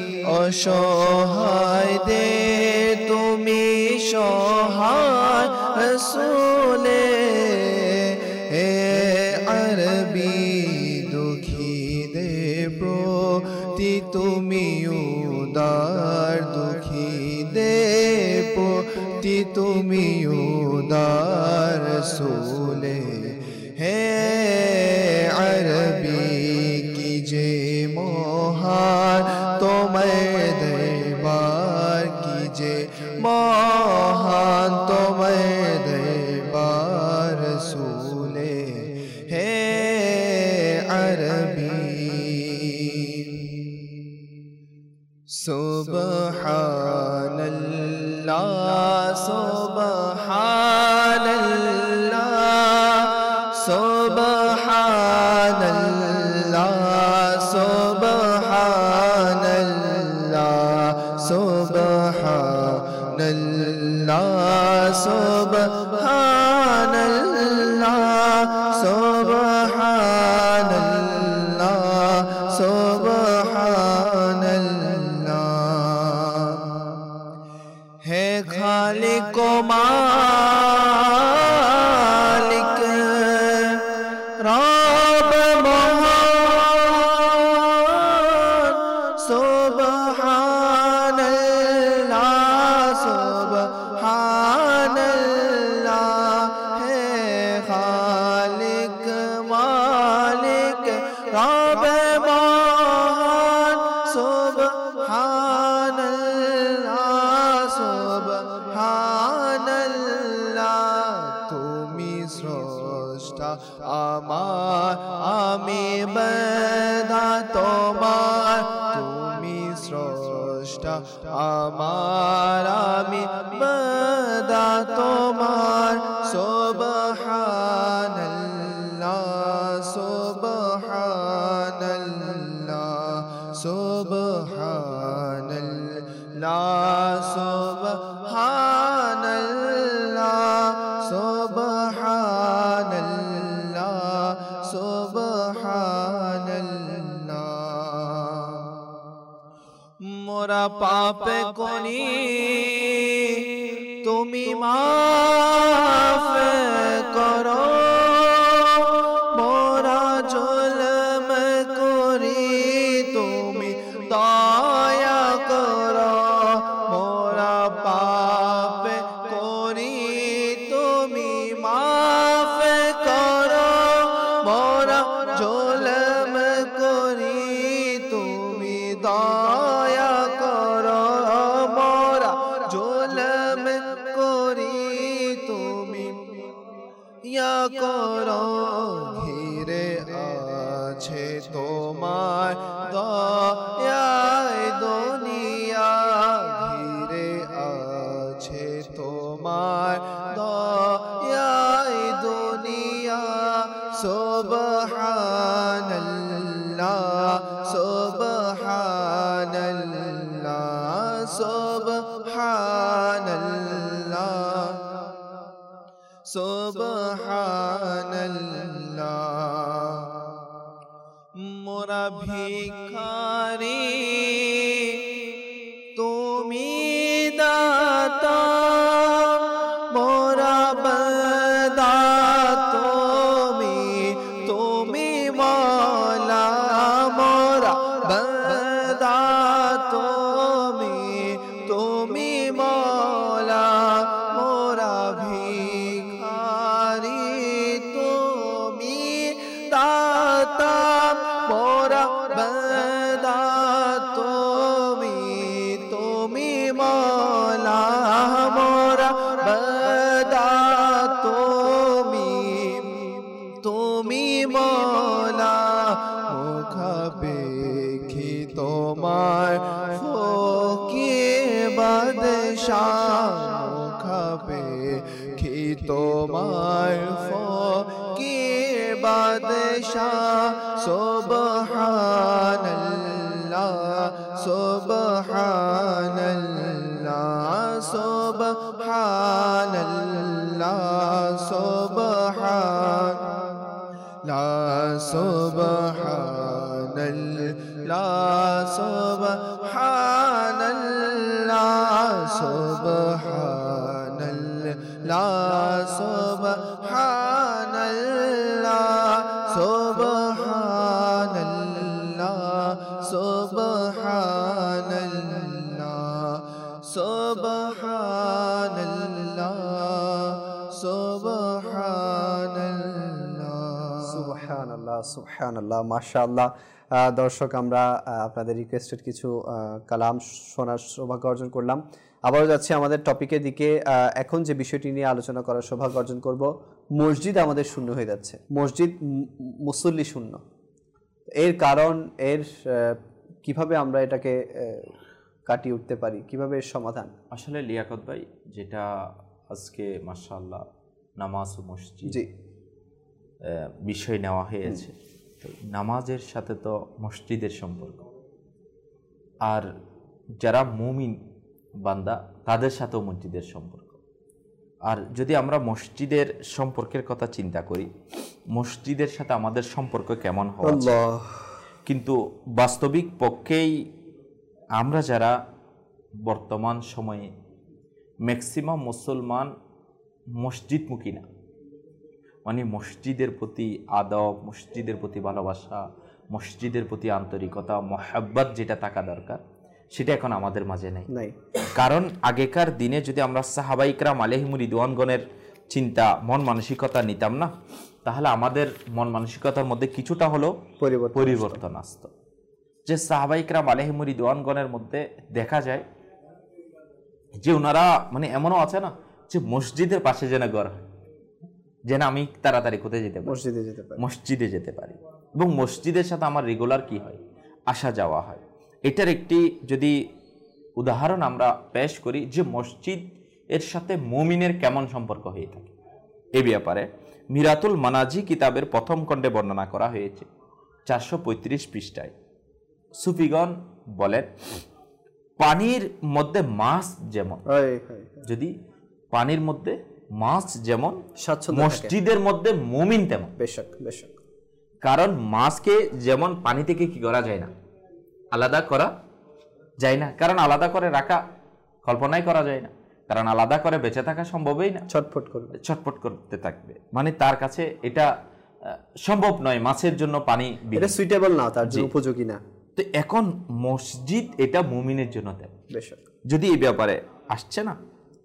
অসহায় দে তুমি সহায় রসূলে হে আরবি, দুঃখী দে প্রতি তুমি উদার, দুঃখী দে প্রতি তুমি উদার রসূলে হে আরবি, কি যে মহান তোমায় দরবার, কি যে মহান তোমায় দরবার রসূলে হে আরবি, সুবহানাল্লাহ সুবহানাল্লাহ সুবহানাল্লাহ সুবহানাল্লাহ সুবহানাল্লাহ সুবহানাল্লাহ সুবহানাল্লাহ সুবহানাল্লাহ, হে খালিক ও মালিক রব মহান, সুবহানাল্লাহ সুবহানাল্লাহ, হে খালিক মালিক রব মহান, সুবহানাল্লাহ সুবহানাল্লাহ, তুমি স্রষ্টা আমার আমি বান্দা তোমার, তুমি স্রষ্টা আমার আমি বান্দা তোমার, সুবহানাল্লাহ সুবহানাল্লাহ সুবহানাল্লাহ সুবহানাল্লাহ সুবহানাল্লাহ সুবহানাল্লাহ, মোরা পাপে করি তুমি মাফ করো, মোরা জুলম করি তুমি দয়া করো, মোরা পাপ করি তুমি মাফ করো, মোরা জুলম করি তুমি দয়া করো, মোরা জুলম করি তুমি ইয়া করো, ঘিরে আছে তোমার দয়ায় দুনিয়া, ঘিরে সুবহানাল্লাহ সুবহানাল্লাহ সুবহানাল্লাহ সুবহানাল্লাহ মোরা ভিখারি তুমি দাতা মোরা বান্দা তুমি মওলা মোরা বান্দা তুমি মওলা মোরা ভিখারি তুমি দাতা মোরা বান্দা তুমি মওলা মোরা বান্দা তুমি মওলা মুখাপেক্ষী তোমার ফকির বাদশাহ মুখাপেক্ষী তোমার ফকির বাদশাহ সুবহানাল্লাহ সুবহানাল্লাহ সুবহানাল্লাহ সুবহানাল্লাহ সুবহানাল্লাহ সুবহানাল্লাহ সুবহানাল্লাহ সুবহানাল্লাহ সুবহানাল্লাহ সুবহানাল্লাহ সুবহানাল্লাহ সুবহানাল্লাহ সুবহানাল্লাহ মাশাআল্লাহ। দর্শক, আমরা আপনাদের রিকোয়েস্টেড কিছু কালাম শোনার সৌভাগ্য অর্জন করলাম। আবারও যাচ্ছি আমাদের টপিকের দিকে। এখন যে বিষয়টি নিয়ে আলোচনা করার সৌভাগ্য অর্জন করব, মসজিদ আমাদের শূন্য হয়ে যাচ্ছে, মসজিদ মুসল্লি শূন্য। এর কারণ, এর কিভাবে আমরা এটাকে কাটিয়ে উঠতে পারি, কিভাবে এর সমাধান? আসলে লিয়াকত ভাই, যেটা আজকে মাশাআল্লাহ নামাজ ও মসজিদ বিষয় নেওয়া হয়েছে, তো নামাজের সাথে তো মসজিদের সম্পর্ক, আর যারা মুমিন বান্দা তাদের সাথেও মসজিদের সম্পর্ক। আর যদি আমরা মসজিদের সম্পর্কের কথা চিন্তা করি, মসজিদের সাথে আমাদের সম্পর্ক কেমন হওয়া, কিন্তু বাস্তবিক পক্ষেই আমরা যারা বর্তমান সময়ে ম্যাক্সিমাম মুসলমান মসজিদমুখী না, মানে মসজিদের প্রতি আদব, মসজিদের প্রতি ভালোবাসা, মসজিদের প্রতি আন্তরিকতা, মহাব্বত যেটা থাকা দরকার, সেটা এখন আমাদের মাঝে নেই। কারণ আগেকার দিনে যদি আমরা সাহাবায়ে ইকরাম আলাইহিমুর রিদওয়ানগণের চিন্তা, মন মানসিকতা নিতাম না, তাহলে আমাদের মন মানসিকতার মধ্যে কিছুটা হলো পরিবর্তন আসত। যে সাহাবায়ে ইকরাম আলাইহিমুর রিদওয়ানগণের মধ্যে দেখা যায় যে ওনারা, মানে এমনও আছে না যে মসজিদের পাশে যেন ঘর হয়, যেন আমি তাড়াতাড়ি কোথায় যেতে পারি, মসজিদে যেতে পারি, এবং মসজিদের সাথে আমার রেগুলার কি হয়, আসা যাওয়া হয়। এটার একটি যদি উদাহরণ আমরা পেশ করি, যে মসজিদ এর সাথে মুমিনের কেমন সম্পর্ক হয়ে থাকে, এ ব্যাপারে মিরাতুল মানাজি কিতাবের প্রথম খণ্ডে বর্ণনা করা হয়েছে 435 পৃষ্ঠায়। সুফিগণ বলেন, পানির মধ্যে মাছ যেমন, যদি পানির মধ্যে মাছ যেমন, মসজিদের মধ্যে মুমিন তেমন। বেশক বেশক। কারণ মাছকে যেমন পানি থেকে কি করা যায় না, আলাদা করা যায় না, কারণ আলাদা করে রাখা কল্পনাই করা যায় না, কারণ আলাদা করে বেঁচে থাকা সম্ভবই না, ছটফট করতে থাকবে, মানে তার কাছে এটা সম্ভব নয়, মাছের জন্য পানি এটা সুইটেবল না, তার জন্য উপযোগী না। তো এখন মসজিদ এটা মুমিনের জন্য দেয়। যদি এই ব্যাপারে আসছে না,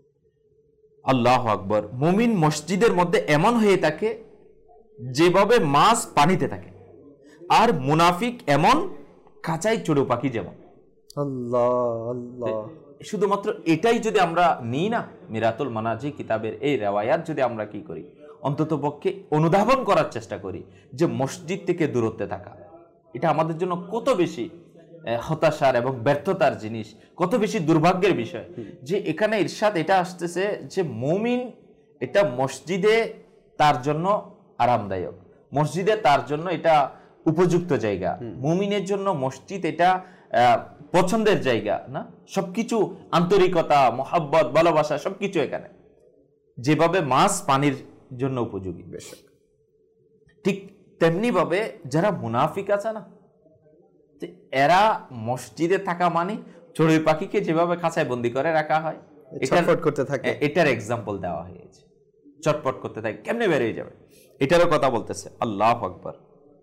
আল্লাহু আকবার, মুমিন মসজিদের মধ্যে এমন হয়ে থাকে যেভাবে মাছ পানিতে থাকে, আর মুনাফিক এমন কাঁচাই চড়ু পাখি যেমন। আল্লাহ আল্লাহ। শুধুমাত্র এটাই যদি আমরা নিই না, মিরাতুল মানাজি কিতাবের এই রেওয়ায়াত যদি আমরা কি করি, অন্তত পক্ষে অনুধাবন করার চেষ্টা করি যে মসজিদ থেকে দূরত্বে থাকা, এটা আমাদের জন্য কত বেশি হতাশার এবং ব্যর্থতার জিনিস, কত বেশি দুর্ভাগ্যের বিষয় যে এখানে ইরশাদ এটা আসতেছে যে মুমিন এটা মসজিদে তার জন্য আরামদায়ক, মসজিদে তার জন্য এটা উপযুক্ত জায়গা, মুমিনের জন্য মসজিদ এটা পছন্দের জায়গা না, সবকিছু আন্তরিকতা, মহাব্বত, ভালোবাসা সবকিছু এখানে। যেভাবে মাছ পানির জন্য উপযোগী, ঠিক তেমনি ভাবে যারা মুনাফিক আছে না, এরা মসজিদে থাকা মানে চড়ুই পাখিকে যেভাবে খাঁচায় বন্দি করে রাখা হয়, চটপট করতে থাকে, এটার এক্সাম্পল দেওয়া হয়েছে। চটপট করতে থাকে, কেমনে বের হয়ে যাবে এটারও কথা বলতেছে। আল্লাহু আকবার।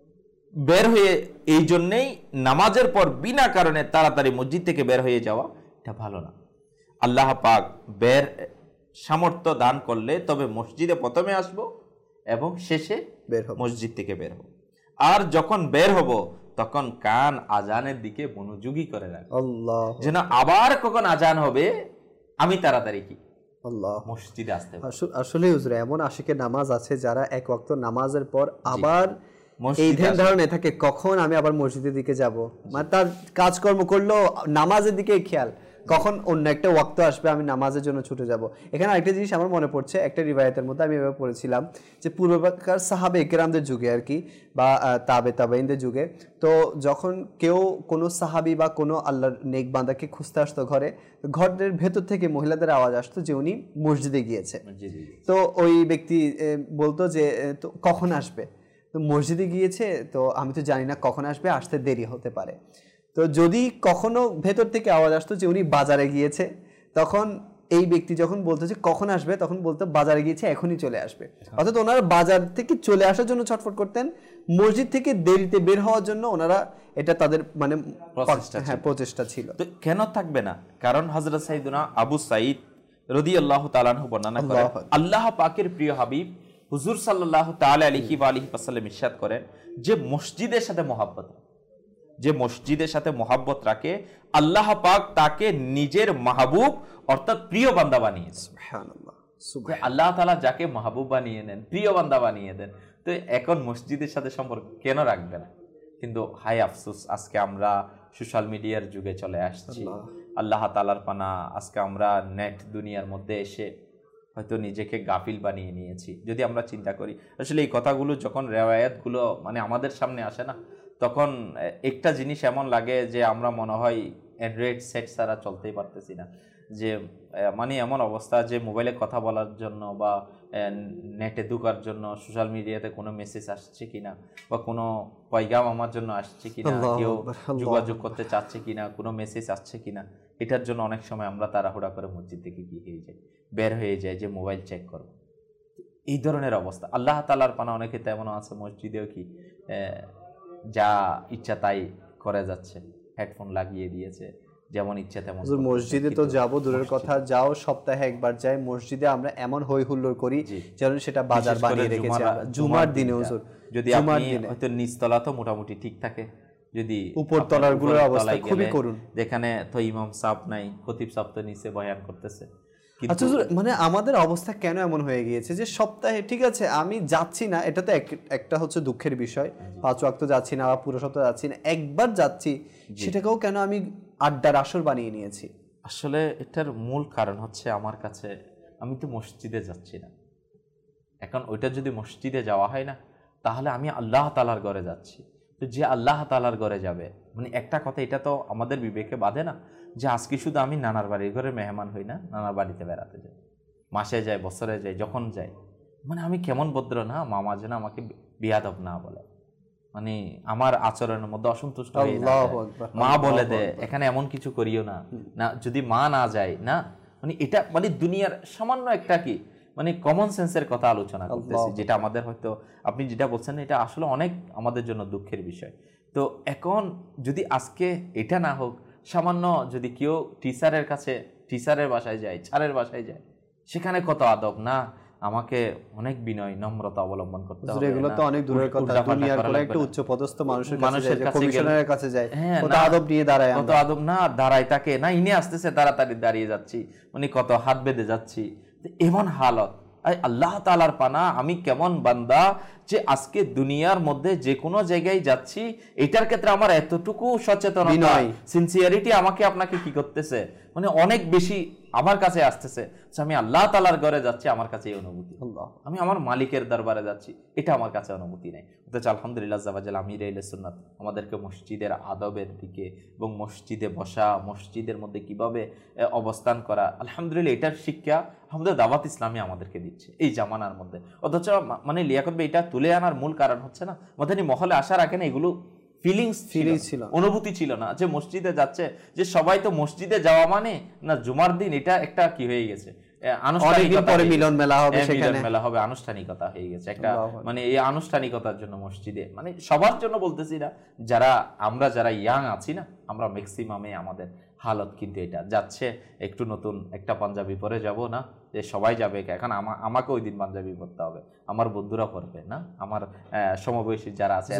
বের হয়ে এই জন্যেই নামাজের পর বিনা কারণে তাড়াতাড়ি মসজিদ থেকে বের হয়ে যাওয়া এটা ভালো না। আল্লাহ পাক বের সামর্থ্য দান করলে তবে মসজিদে প্রথমে আসব এবং শেষে মসজিদ থেকে বের হব। আর যখন বের হব তখন কান আজানের দিকে মনোযোগী করে রাখবো, যেন আবার কখন আজান হবে আমি তাড়াতাড়ি কি মসজিদে আসতে। আসলে হুজুর এমন আশিকের নামাজ আছে যারা এক ওয়াক্ত নামাজের পর আবার এই ধ্যান ধারণে থাকে কখন আমি আবার মসজিদের দিকে যাব, মানে তার কাজকর্ম করলো নামাজের দিকে খেয়াল, কখন অন্য একটা ওয়াক্ত আসবে আমি নামাজের জন্য ছুটে যাব। এখানে আরেকটা জিনিস আমার মনে পড়ছে, একটা রিবায়াতের মধ্যে আমি এভাবে পড়েছিলাম যে পূর্বকার সাহাবে একরামদের যুগে আর কি, বা তাবেঈনদের যুগে, তো যখন কেউ কোনো সাহাবী বা কোনো আল্লাহর নেক বান্দাকে খুঁজতে আসতো ঘরের ভেতর থেকে মহিলাদের আওয়াজ আসতো যে উনি মসজিদে গিয়েছে। তো ওই ব্যক্তি বলতো যে তো কখন আসবে, তো মসজিদে গিয়েছে, তো আমি তো জানি না কখন আসবে, আসতে দেরি হতে পারে। তো যদি কখনো ভেতর থেকে আওয়াজ আসতো যে উনি বাজারে গিয়েছে, তখন এই ব্যক্তি যখন বলতো যে কখন আসবে, তখন বলতো বাজারে গিয়েছে, এখনই চলে আসবে। অর্থাৎ ওনারা বাজার থেকে চলে আসার জন্য ছটফট করতেন, মসজিদ থেকে দেরিতে বের হওয়ার জন্য ওনারা এটা তাদের মানে প্রচেষ্টা ছিল। তো কেন থাকবে না? কারণ হযরত সাইয়েদুনা আবু সাঈদ রাদিয়াল্লাহু তাআলা আনহু বর্ণনা করেন, আল্লাহ পাকের প্রিয় হাবিব হুজুর সাল্লাল্লাহু তাআলা আলাইহি ওয়া আলিহি ওয়াসাল্লাম ইরশাদ করেন যে মসজিদের সাথে মহব্বত, যে মসজিদের সাথে মহব্বত রাখে আল্লাহ পাক তাকে নিজের মাহবুব অর্থাৎ প্রিয় বান্দা বানিয়েছে। সুবহানাল্লাহ। আল্লাহ তাআলা যাকে মাহবুব বানিয়ে নেন, প্রিয় বান্দা বানিয়ে দেন, তো এখন মসজিদের সাথে সম্পর্ক কেন রাখবে না? কিন্তু হাই আফসোস, আজকে আমরা সোশ্যাল মিডিয়ার যুগে চলে আসছি, আল্লাহ তাআলার পানা, আজকে আমরা নেট দুনিয়ার মধ্যে এসে হয়তো নিজেকে গাফিল বানিয়ে নিয়েছি। যদি আমরা চিন্তা করি আসলে এই কথাগুলো যখন রেওয়ায়াতগুলো মানে আমাদের সামনে আসে না, তখন একটা জিনিস এমন লাগে যে আমরা মনে হয় অ্যান্ড্রয়েড সেট ছাড়া চলতেই পারতেছি না, যে মানে এমন অবস্থা যে মোবাইলে কথা বলার জন্য বা নেটে ঢোকার জন্য সোশ্যাল মিডিয়াতে কোনো মেসেজ আসছে কিনা বা কোনো পয়গাম আমার জন্য আসছে কিনা, কেউ যোগাযোগ করতে চাচ্ছে কিনা, কোনো মেসেজ আসছে কিনা, এটার জন্য অনেক সময় আমরা তাড়াহুড়া করে মসজিদ থেকে বের হয়ে যায় যে মোবাইল চেক করব। এই ধরনের অবস্থা আল্লাহ তাআলার পানা অনেকে তেমনও আছে মসজিদেও কি যা ইচ্ছা তাই করে যাচ্ছে, হেডফোন লাগিয়ে দিয়েছে, যেমন ইচ্ছা তেমন। মসজিদে তো যাবো দূরের কথা, যাও সপ্তাহে একবার যাই মসজিদে, আমরা এমন হই হুল্লোড় করি যেন সেটা বাজার বানিয়ে রেখেছে। জুমার দিনে হুজুর, যদি আপনি হয়তো নিচতলা তো মোটামুটি ঠিক থাকে, যদি উপর তলাগুলোর অবস্থা খুবই করুন, যেখানে তো ইমাম সাহেব নাই, খতিব সাহেব তো নিচে বয়ান করতেছে। আচ্ছা মানে আমাদের অবস্থা কেন এমন হয়ে গিয়েছে যে সপ্তাহে ঠিক আছে আমি যাচ্ছি না, এটা তো একটা হচ্ছে দুঃখের বিষয়, 5 ওয়াক্ত যাচ্ছি না বা পুরো সপ্তাহ যাচ্ছি না, একবার যাচ্ছি সেটাকেও কেন আমি আড্ডার আসর বানিয়ে নিয়েছি? আসলে এটার মূল কারণ হচ্ছে আমার কাছে আমি তো মসজিদে যাচ্ছি না। এখন ওইটা যদি মসজিদে যাওয়া হয় না, তাহলে আমি আল্লাহ তাআলার ঘরে যাচ্ছি। তো যে আল্লাহ তাআলার ঘরে যাবে, মানে একটা কথা এটা তো আমাদের বিবেকে বাঁধে না যে আজকে শুধু আমি নানার বাড়ির ঘরে মেহমান হই না, নানার বাড়িতে বেড়াতে যাই, মাসে যাই, বছরে যাই, যখন যাই, মানে আমি কেমন ভদ্র না, মামা যেন আমাকে বিয়াদব না বলে, মানে আমার আচরণের মধ্যে অসন্তুষ্ট হয়ে মা বলে দে এখানে এমন কিছু করিও না, না যদি মা না যায় না, মানে এটা মানে দুনিয়ার সামান্য একটা কি মানে কমন সেন্সের কথা আলোচনা করতেছি, যেটা আমাদের হয়তো আপনি যেটা বলছেন এটা আসলে অনেক আমাদের জন্য দুঃখের বিষয়। তো এখন যদি আজকে এটা না হোক, সামান্য যদি কেউ টিচারের বাসায় যায়, ছাড়ের বাসায় যায়, সেখানে কত আদব না, আমাকে অনেক বিনয় নম্রতা অবলম্বন করতে হবে। এগুলো তো অনেক দূরের কথা, দুনিয়ার কোন একটা উচ্চপদস্থ মানুষের কমিশনারের কাছে যায়, কত আদব নিয়ে দাঁড়ায়, কত আদব না দাঁড়ায় থাকে না, ইনি আসতেছে তাড়াতাড়ি দাঁড়িয়ে যাচ্ছি, মানে কত হাত বেঁধে যাচ্ছি, এমন হালত। আল্লাহ তাআলার পানা, আমি কেমন বান্দা যে আজকে দুনিয়ার মধ্যে যে কোনো জায়গায় যাচ্ছি, এটার ক্ষেত্রে আমার এতটুকু সচেতনতা, সিনসিয়ারিটি আমাকে আপনাকে কি করতেছে, মানে অনেক বেশি আমার কাছে আসতেছে, আমি আল্লাহ তাআলার ঘরে যাচ্ছি, আমার কাছে এই অনুভূতি, আমি আমার মালিকের দরবারে যাচ্ছি, এটা আমার কাছে অনুভূতি নেই। অথচ আলহামদুলিল্লাহ আজ্জা ওয়া জাল আমির আহলে সুন্নাত আমাদেরকে মসজিদের আদবের দিকে এবং মসজিদে বসা, মসজিদের মধ্যে কিভাবে অবস্থান করা, আলহামদুলিল্লাহ এটার শিক্ষা আমাদের দাওয়াত ইসলামী আমাদেরকে দিচ্ছে এই জামানার মধ্যে। অথচ মানে লিয়াকত ভাই এটা তুলে আনার মূল কারণ হচ্ছে না, মাদানী মহলে আসার আগে না এগুলো ফিলিংস ছিল, অনুভূতি ছিল না যে মসজিদে যাচ্ছে, যে সবাই তো মসজিদে যাওয়া মানে না জুমার দিন এটা একটা কি হয়ে গেছে, মিলন মেলা হবে, আনুষ্ঠানিকতা হয়ে গেছে একটা, মানে এই আনুষ্ঠানিকতার জন্য মসজিদে, মানে সবার জন্য বলতেছি না, যারা ইয়াং আছি না, আমরা ম্যাক্সিমামে আমাদের হালত কিন্তু এটা যাচ্ছে একটু নতুন একটা পাঞ্জাবি পরে যাব না, যে সবাই যাবে, এখন আমাকে ওই দিন পাঞ্জাবি পরতে হবে, আমার বন্ধুরা পরবে না, আমার সমবয়সী যারা আছে।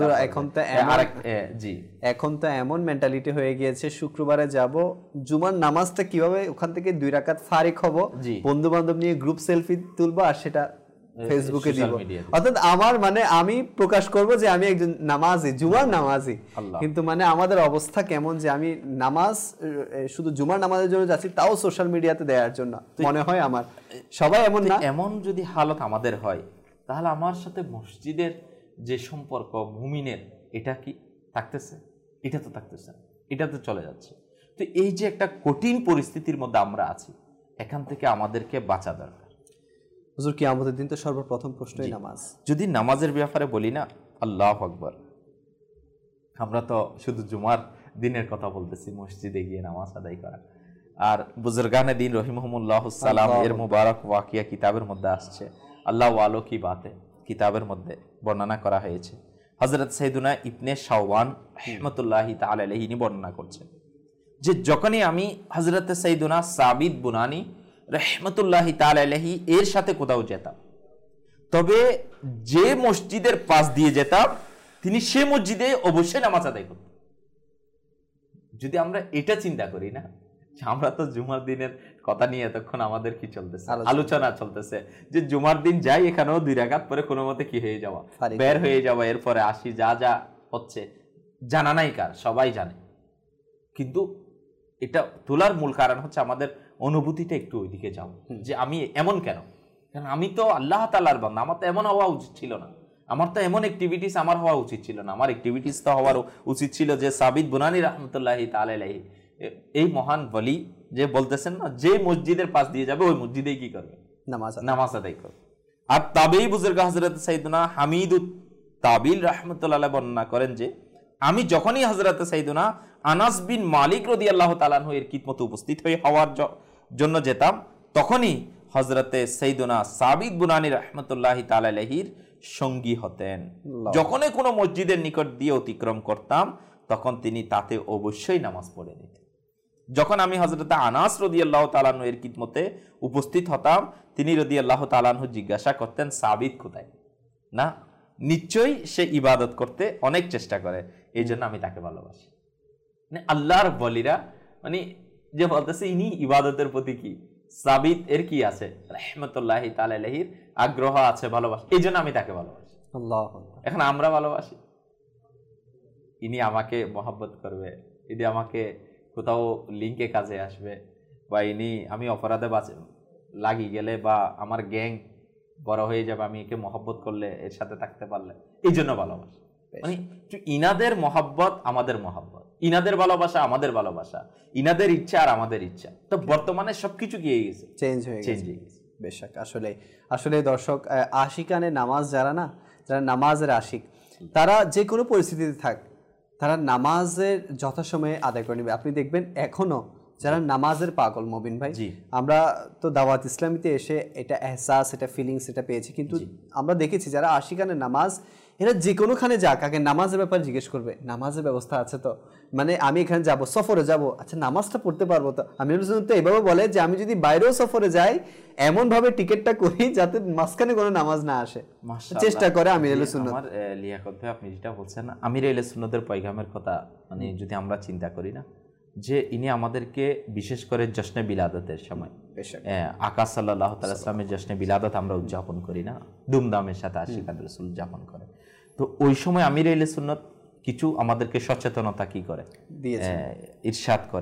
এখন তো এমন মেন্টালিটি হয়ে গিয়েছে, শুক্রবারে যাব, জুমার নামাজটা কিভাবে ওখান থেকে 2 রাকাত ফারিক হব, বন্ধু বান্ধব নিয়ে গ্রুপ সেলফি তুলবো আর সেটা ফেসবুকে দিব, অর্থাৎ আমার মানে আমি প্রকাশ করব যে আমি একজন নামাজি, জুমার নামাজি। কিন্তু মানে আমাদের অবস্থা কেমন যে আমি নামাজ শুধু জুমার নামাজের জন্য যাচ্ছি, তাও সোশ্যাল মিডিয়াতে দেওয়ার জন্য মনে হয় আমার। সবাই এমন না। এমন যদি হালত আমাদের হয় তাহলে আমার সাথে মসজিদের যে সম্পর্ক মুমিনের এটা কি থাকতেছে? এটা তো থাকতেছে, এটা তো চলে যাচ্ছে। তো এই যে একটা কঠিন পরিস্থিতির মধ্যে আমরা আছি, এখান থেকে আমাদেরকে বাঁচা দরকার। হুজুর কিয়ামতের দিন তো সর্বপ্রথম প্রশ্নই নামাজ। যদি নামাজের ব্যাপারে বলি না, আল্লাহু আকবার, আমরা তো শুধু জুমার দিনের কথা বলতেছি, মসজিদে গিয়ে নামাজ আদায় করা। আর বুজুর্গানে দিন রহিমাহুমুল্লাহুস সালাম এর মুবারক ওয়াকিয়া কিতাবের মধ্যে আসছে, আল্লাহ ওয়ালো কি বাতে কিতাবের মধ্যে বর্ণনা করা হয়েছে। হযরত সাইয়্যিদুনা ইবনে শাওবান রাহমাতুল্লাহি তাআলা আলাইহি বর্ণনা করছেন যে যখনই আমি হযরত সাইয়্যিদুনা সাবিত বুনানি রাহমাতুল্লাহি তাআলা আলাইহি এর সাথে কোথাও যেতাম, তবে যে মসজিদের পাশ দিয়ে যেতাম তিনি সে মসজিদে অবশ্যই নামাজ আদায় করতেন। যদি আমরা এটা চিন্তা করি না, আমরা তো জুমার দিনের কথা নিয়ে এতক্ষণ আমাদের কি চলতেছে, আলোচনা চলতেছে যে জুমার দিন যাই, এখানেও 2 রাকাত পরে কোনো মতে কি হয়ে যাওয়া, বের হয়ে যাওয়া, এরপরে আসি, যা যা হচ্ছে জানা নাই কার, সবাই জানে। কিন্তু এটা তোলার মূল কারণ হচ্ছে আমাদের অনুভূতিটা একটু ওইদিকে যাও, যে আমি এমন কেন, কারণ আমি তো আল্লাহ তাআলার বান্দা, আমার তো এমন হওয়া উচিত ছিল না, আমার তো এমন অ্যাক্টিভিটিস আমার হওয়া উচিত ছিল না, আমার অ্যাক্টিভিটিস তো হওয়ার উচিত ছিল যে সাবিত বুনানি রাহমাতুল্লাহি তাআলা আলাইহি এই মহান ওলি যে বলতেছেন না, যে মসজিদের পাশ দিয়ে যাবে ওই মসজিদেই কি করবে, নামাজ আদায় করবে। আর তাবেঈ বুজুর্গ হযরত সাইয়্যিদুনা হামিদুত তাবিল রাহমাতুল্লাহ আলাইহি বর্ণনা করেন যে আমি যখনই হযরত সাইয়্যিদুনা আনাস বিন মালিক রাদিয়াল্লাহু তাআলা আনহু এর খিদমতে উপস্থিত হওয়ার জন্য যেতাম, তখনই হযরত সাইয়্যিদুনা সাবিত বুনানি রাহমাতুল্লাহি তাআলা আলাইহির সঙ্গী হতেন। যখনই কোনো মসজিদের নিকট দিয়ে অতিক্রম করতাম তখন তিনি তাতে অবশ্যই নামাজ পড়ে নিতেন। যখন আমি হযরত আনাস রাদিয়াল্লাহু তাআলা আনহু এর খিদমতে উপস্থিত হতাম, তিনি রাদিয়াল্লাহু তাআলা আনহু জিজ্ঞাসা করতেন সাবিত কোথায়, না নিশ্চয়ই সে ইবাদত করতে অনেক চেষ্টা করে, এই জন্য আমি তাকে ভালোবাসি। মানে আল্লাহর ওলিরা মানে যে বলতেছে ইনি ইবাদতের প্রতি কি সাবিত এর কি আছে, রাহমাতুল্লাহি তাআলা আলাইহির আগ্রহ আছে, ভালোবাসা, এই জন্য আমি তাকে ভালোবাসি। আল্লাহ, এখন আমরা ভালোবাসি, ইনি আমাকে মহব্বত করবে, ইনি আমাকে কোথাও লিঙ্কে কাজে আসবে, বা ইনি আমি অপরাধে লাগি গেলে বা আমার গ্যাং বড় হয়ে যাবে, আমি একে মহব্বত করলে, এর সাথে থাকতে পারলে, এই জন্য ভালোবাসি। মানে ইনাদের মহব্বত আমাদের মহব্বত, ইনাদের ভালোবাসা আমাদের ভালোবাসা, ইনাদের ইচ্ছা আর আমাদের ইচ্ছা। তো বর্তমানে সবকিছু কি হয়ে গেছে, চেঞ্জ হয়ে গেছে। বেশক আসলে দর্শক, আশিকানে নামাজ যারা নামাজের আশিক, তারা যে কোনো পরিস্থিতিতে থাক, তারা নামাজের যথাসময়ে আদায় করে নেবে। আপনি দেখবেন এখনো যারা নামাজের পাগল, মবিন ভাই, আমরা তো দাওয়াত ইসলামীতে এসে এটা এহসাস, এটা ফিলিংস এটা পেয়েছি, কিন্তু আমরা দেখেছি যারা আশিকানে নামাজ, এরা যে কোনোখানে যাক আগে নামাজের ব্যাপারে জিজ্ঞেস করবে, নামাজের ব্যবস্থা আছে তো, মানে আমি এখানে যাব, সফরে যাব, আচ্ছা নামাজটা পড়তে পারবো তো। আমি তো এভাবে বলে যে আমি যদি বাইরেও সফরে যাই এমন ভাবে টিকিটটা করি যাতে মাঝখানে কোনো নামাজ না আসে, চেষ্টা করে আমির আহলে সুন্নাত। আমার লিয়াকত ভাই আপনি যেটা বলছেন না, আমির আহলে সুন্নাতের পয়গামের কথা, মানে যদি আমরা চিন্তা করি না যে ইনি আমাদেরকে বিশেষ করে জশ্নে বিলাদতের সময়, আকা সাল্লাল্লাহু তাআলা সাল্লামের জশ্নে বিলাদত আমরা উদযাপন করি না, ধুমধামের সাথে আশিকানে রাসূল উদযাপন করে, তো ওই সময় আমির আহলে সুন্নাত কিছু আমাদেরকে সচেতনতা কি করে, ইরশাদ করে।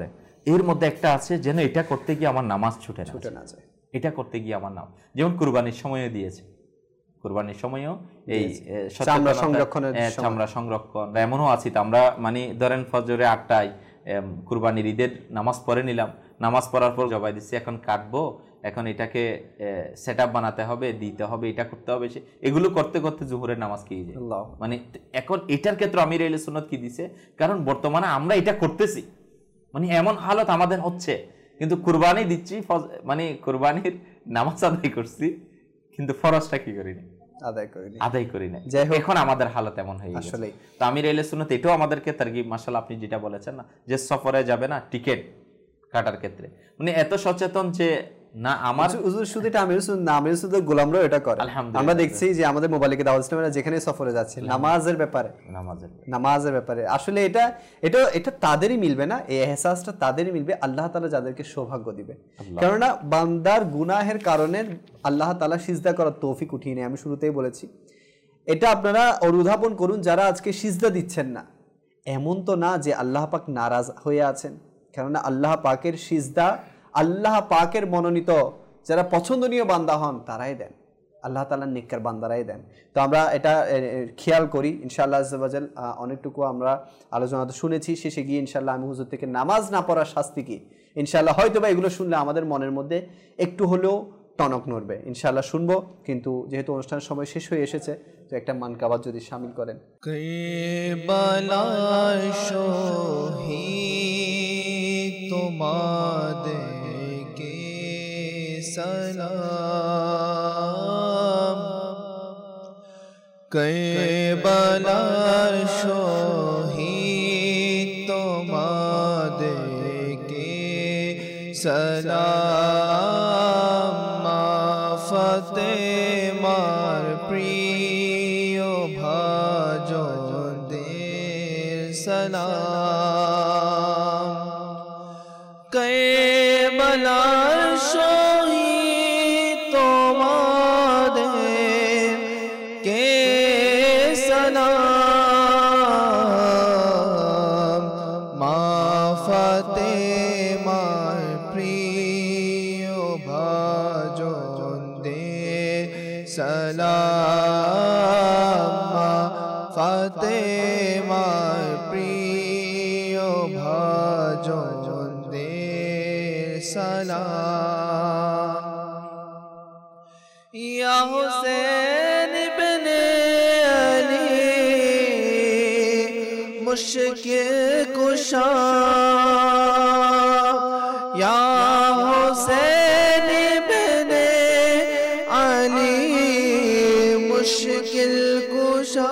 এর মধ্যে একটা আছে যেন এটা করতে গিয়ে আমার নামাজ ছুটে না যায়, এটা করতে গিয়ে আমার নাম, যেমন কুরবানির সময়ও দিয়েছে, কুরবানির সময়ও এই চামড়া সংরক্ষণ, এমনও আছি তো আমরা মানে ধরেন ফজরে 8টায় কুরবানির ঈদের নামাজ পড়ে নিলাম, নামাজ পড়ার পর জবাই দিচ্ছি, এখন কাটবো, এখন এটাকে সেট আপ বানাতে হবে, দিতে হবে, এটা করতে হবে, এগুলো করতে করতে জোহরের নামাজ কি যায়। মানে এখন এটার ক্ষেত্রে আমির আহলে সুন্নাত কি দিছে, কারণ বর্তমানে আমরা এটা করতেছি, মানে এমন হালত আমাদের হচ্ছে, কিন্তু কুরবানি দিচ্ছি, মানে কুরবানির নামাজ আদায় করছি, কিন্তু ফরজটা কি করিনি, আদায় করি না। এখন আমাদের হালত এমন হয়ে গেছে। তো আমির আহলে সুন্নাত এটাও আমাদেরকে তারগিব, মাশাআল্লাহ আপনি যেটা বলেছেন না, যে সফরে যাবে না টিকিট কাটার ক্ষেত্রে, মানে এত সচেতন যে না আমার শুধু এটা আমির শুধু গোলামরাও এটা করে। আমরা দেখছি যে আমাদের মোবাইলে দাওয়াত ইসলামেরা যেখানে সফরে যাচ্ছে নামাজের ব্যাপারে আসলে এটা তাদেরই মিলবে না, এই এহসাসটা তাদেরই মিলবে আল্লাহ তাআলা যাদেরকে সৌভাগ্য দিবে। কেননা বান্দার গুনাহের কারণে আল্লাহ তাআলা সিজদা করার তৌফিক উঠিয়ে নেয়। আমি শুরুতেই বলেছি, এটা আপনারা অনুধাবন করুন, যারা আজকে সিজদা দিচ্ছেন না, এমন তো না যে আল্লাহ পাক নারাজ হয়ে আছেন, কেননা আল্লাহ পাকের সিজদা আল্লাহ পাকের মনোনীত যারা পছন্দনীয় বান্দা হন তারাই দেন, আল্লাহ তাআলার নেককার বান্দারাই দেন। তো আমরা এটা খেয়াল করি ইনশাআল্লাহ আজ্জা ওয়া জাল। অনেকটুকু আমরা আলোচনা তো শুনেছি, শেষে গিয়ে ইনশাআল্লাহ আমি হুজুর থেকে নামাজ না পড়ার শাস্তি কি, ইনশাআল্লাহ হয়তো বা এগুলো শুনলে আমাদের মনের মধ্যে একটু হলেও টনক নড়বে, ইনশাআল্লাহ শুনবো। কিন্তু যেহেতু অনুষ্ঠানের সময় শেষ হয়ে এসেছে, তো একটা মানকাবাত যদি শামিল করেন। কারবালার শহীদ তোমাদেরকে সালাম, কারবালার শহীদ তোমাদেরকে সালাম, মা ফাতেমার প্রিয় ভাজনদের সালাম, কারবালার শহীদ তোমাদেরকে সালাম, মা ফাতেমার প্রিয় ভাজনদের সালাম, মা ফাতেমার প্রিয় ভাজনদের সালাম। ইয়া হুসেন ইবনে আলী মুশকিল কুশা, ইয়া হুসেন ইবনে আলী মুশকিল কুশা,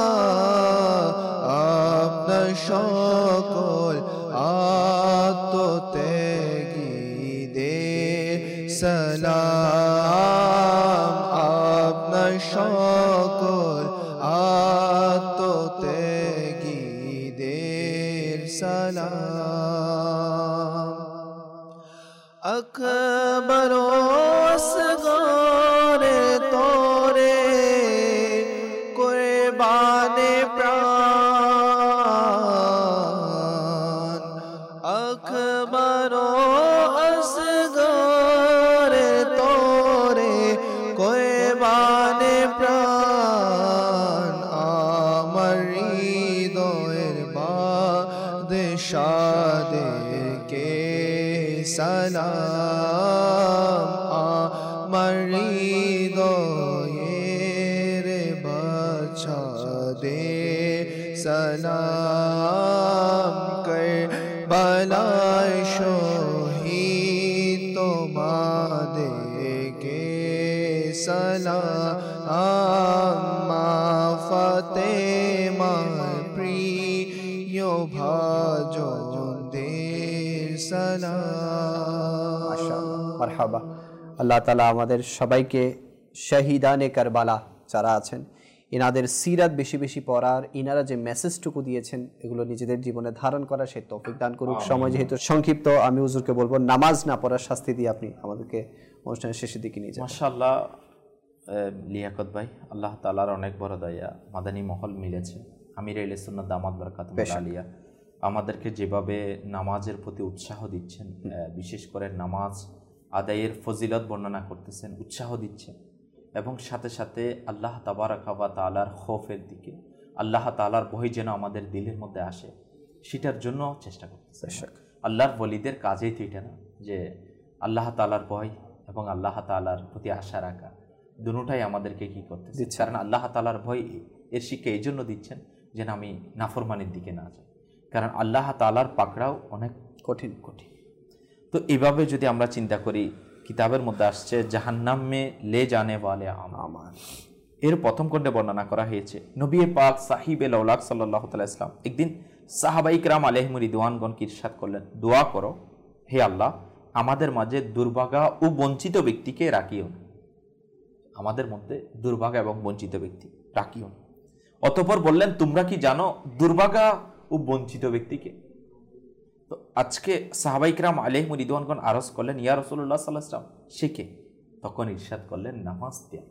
আপনার সকল আত্মত্যাগীদের সালাম, আপনার সকল আত্মত্যাগীদের সালাম। আকবর আসগরে তোরে কুরবানে প্রাণ, আকবর আসগরে তোরে কুরবানে প্রাণ, আমার হৃদয়ের বাদশাদেরকে সালাম, আমার হৃদয়ের বাদশাদের সালাম, কারবালার শহীদ তোমাদেরকে সালাম, মা ফাতেমার প্রিয় ভাজনদের সালাম। মারহাবা। আল্লাহ তাআলা আমাদের সবাইকে শহীদানে কারবালা যারা আছেন ইনাদের সিরাত বেশি বেশি পড়ার, ইনারা যে মেসেজটুকু দিয়েছেন এগুলো নিজেদের জীবনে ধারণ করার সে তৌফিক দান করুক। সময় যেহেতু সংক্ষিপ্ত, আমি হুজুরকে বলবো নামাজ না পড়ার শাস্তি দিয়ে আপনি আমাদেরকে অনুষ্ঠানের শেষের দিকে নিয়ে যান। মাশাআল্লাহ লিয়াকত ভাই, আল্লাহ তাআলার অনেক বড় দয়া, মাদানী মহল মিলেছে, আমির আহলে সুন্নাত দামাত বারাকাতুহুল আলিয়া আমাদেরকে যেভাবে নামাজের প্রতি উৎসাহ দিচ্ছেন, বিশেষ করে নামাজ আদায়ের ফজিলত বর্ণনা করতেছেন, উৎসাহ দিচ্ছেন, এবং সাথে সাথে আল্লাহ তাবারাকা ওয়া তাআলার খৌফের দিকে, আল্লাহ তাআলার ভয় যেন আমাদের দিলের মধ্যে আসে, সেটার জন্য চেষ্টা করতেছেন। আল্লাহর ওয়ালিদের কাজেই তো এটা না, যে আল্লাহ তাআলার ভয় এবং আল্লাহ তাআলার প্রতি আশা রাখা, দুটোটাই আমাদেরকে কি করতেছে। কারণ আল্লাহ তাআলার ভয় এর শিক্ষা এই জন্য দিচ্ছেন যেন আমি নাফরমানির দিকে না যাই, কারণ আল্লাহ তাআলার পাকড়াও অনেক কঠিন। তো এইভাবে যদি আমরা চিন্তা করি, কিতাবের মধ্যে আসছে জাহান্নাম মে লে জানে ওয়ালে আমার, এর প্রথম খণ্ডে বর্ণনা করা হয়েছে নবী পাক সাহিবে লাউলাক সাল্লাল্লাহু তাআলা ইসলাম একদিন সাহাবায়ে কিরাম আলাইহিম রিদওয়ানগণকে ইরশাদ করলেন, দোয়া করো হে আল্লাহ, আমাদের মাঝে দুর্ভাগা ও বঞ্চিত ব্যক্তিকে রাখিও না, আমাদের মধ্যে দুর্ভাগা এবং বঞ্চিত ব্যক্তি রাখিও না। অতঃপর বললেন, তোমরা কি জানো দুর্ভাগা ও বঞ্চিত ব্যক্তিকে? তো আজকে সাহাবায়ে কিরাম আলাইহিম রিদওয়ানগণ আরজ করলেন, ইয়া রাসূলুল্লাহ সাল্লাল্লাহু আলাইহি ওয়াসাল্লাম সে কে? তখন ইরশাদ করলেন, নামাজ ত্যাগ।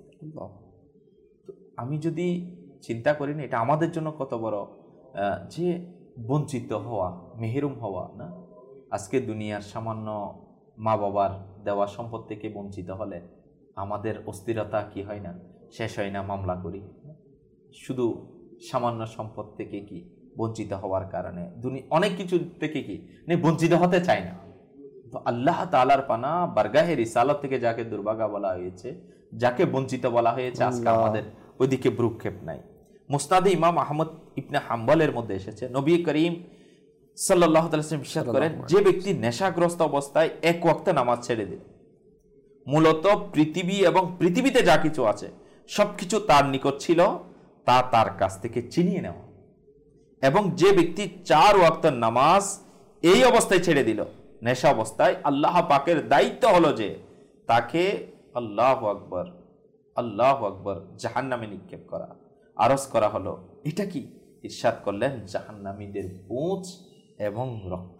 তো আমি যদি চিন্তা করি না, এটা আমাদের জন্য কত বড় যে বঞ্চিত হওয়া, মেহরুম হওয়া না। আজকে দুনিয়ার সামান্য মা বাবার দেওয়া সম্পদ থেকে বঞ্চিত হলে আমাদের অস্থিরতা কি হয় না, শেষ হয় না, মামলা করি। শুধু সামান্য সম্পদ থেকে কি বঞ্চিত হওয়ার কারণে অনেক কিছু থেকে কি বঞ্চিত হতে চায় না। তো আল্লাহ তাআলার পানা বারগাহে রিসালাত থেকে যাকে দুর্ভাগা বলা হয়েছে, যাকে বঞ্চিত বলা হয়েছে, আজকে আমাদের ওইদিকে ভ্রুক্ষেপ নাই। মুসনাদে ইমাম আহমদ ইবনে হাম্বলের মধ্যে এসেছে, নবী করিম সাল্লাল্লাহু আলাইহি ওয়াসাল্লাম ইরশাদ করেন, যে ব্যক্তি নেশাগ্রস্ত অবস্থায় এক ওয়াক্ত নামাজ ছেড়ে দিল, মূলত পৃথিবী এবং পৃথিবীতে যা কিছু আছে সবকিছু তার নিকট ছিল, তা তার কাছ থেকে ছিনিয়ে নেওয়া। এবং যে ব্যক্তি 4 ওয়াক্ত নামাজ এই অবস্থায় ছেড়ে দিল, নেশা অবস্থায়, আল্লাহ পাকের দায়িত্ব হলো যে তাকে আল্লাহু আকবার, আল্লাহু আকবার জাহান্নামে নিক্ষেপ করা। আরজ করা হলো, এটা কি? ইরশাদ করলেন, জাহান্নামীদের পুঁজ এবং রক্ত।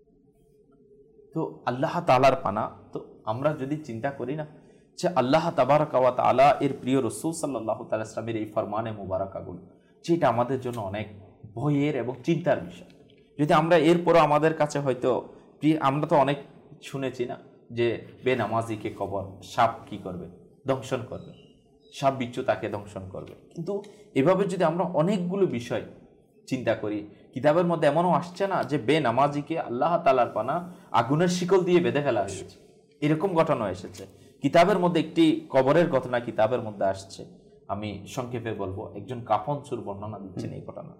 তো আল্লাহ তাআলার পানা। তো আমরা যদি চিন্তা করি না যে আল্লাহ তাবারাকা ওয়া তাআলা এর প্রিয় রাসূল সাল্লাল্লাহু তাআলা ইসলামের এই ফরমানে মুবারাকাগুলো, যেটা আমাদের জন্য অনেক ভয়ের এবং চিন্তার বিষয়। যদি আমরা এরপরও আমাদের কাছে হয়তো, আমরা তো অনেক শুনেছি না যে বেনামাজিকে কবর সাপ কি করবে, দংশন করবে, সাপ বিচ্ছু তাকে দংশন করবে। কিন্তু এভাবে যদি আমরা অনেকগুলো বিষয় চিন্তা করি, কিতাবের মধ্যে এমনও আসছে না যে বেনামাজিকে আল্লাহ তাআলার পানা আগুনের শিকল দিয়ে বেঁধে ফেলা হয়েছে, এরকম ঘটনা এসেছে কিতাবের মধ্যে। একটি কবরের ঘটনা কিতাবের মধ্যে আসছে, আমি সংক্ষেপে বলবো। একজন কাফন চোর বর্ণনা দিচ্ছেন এই ঘটনা,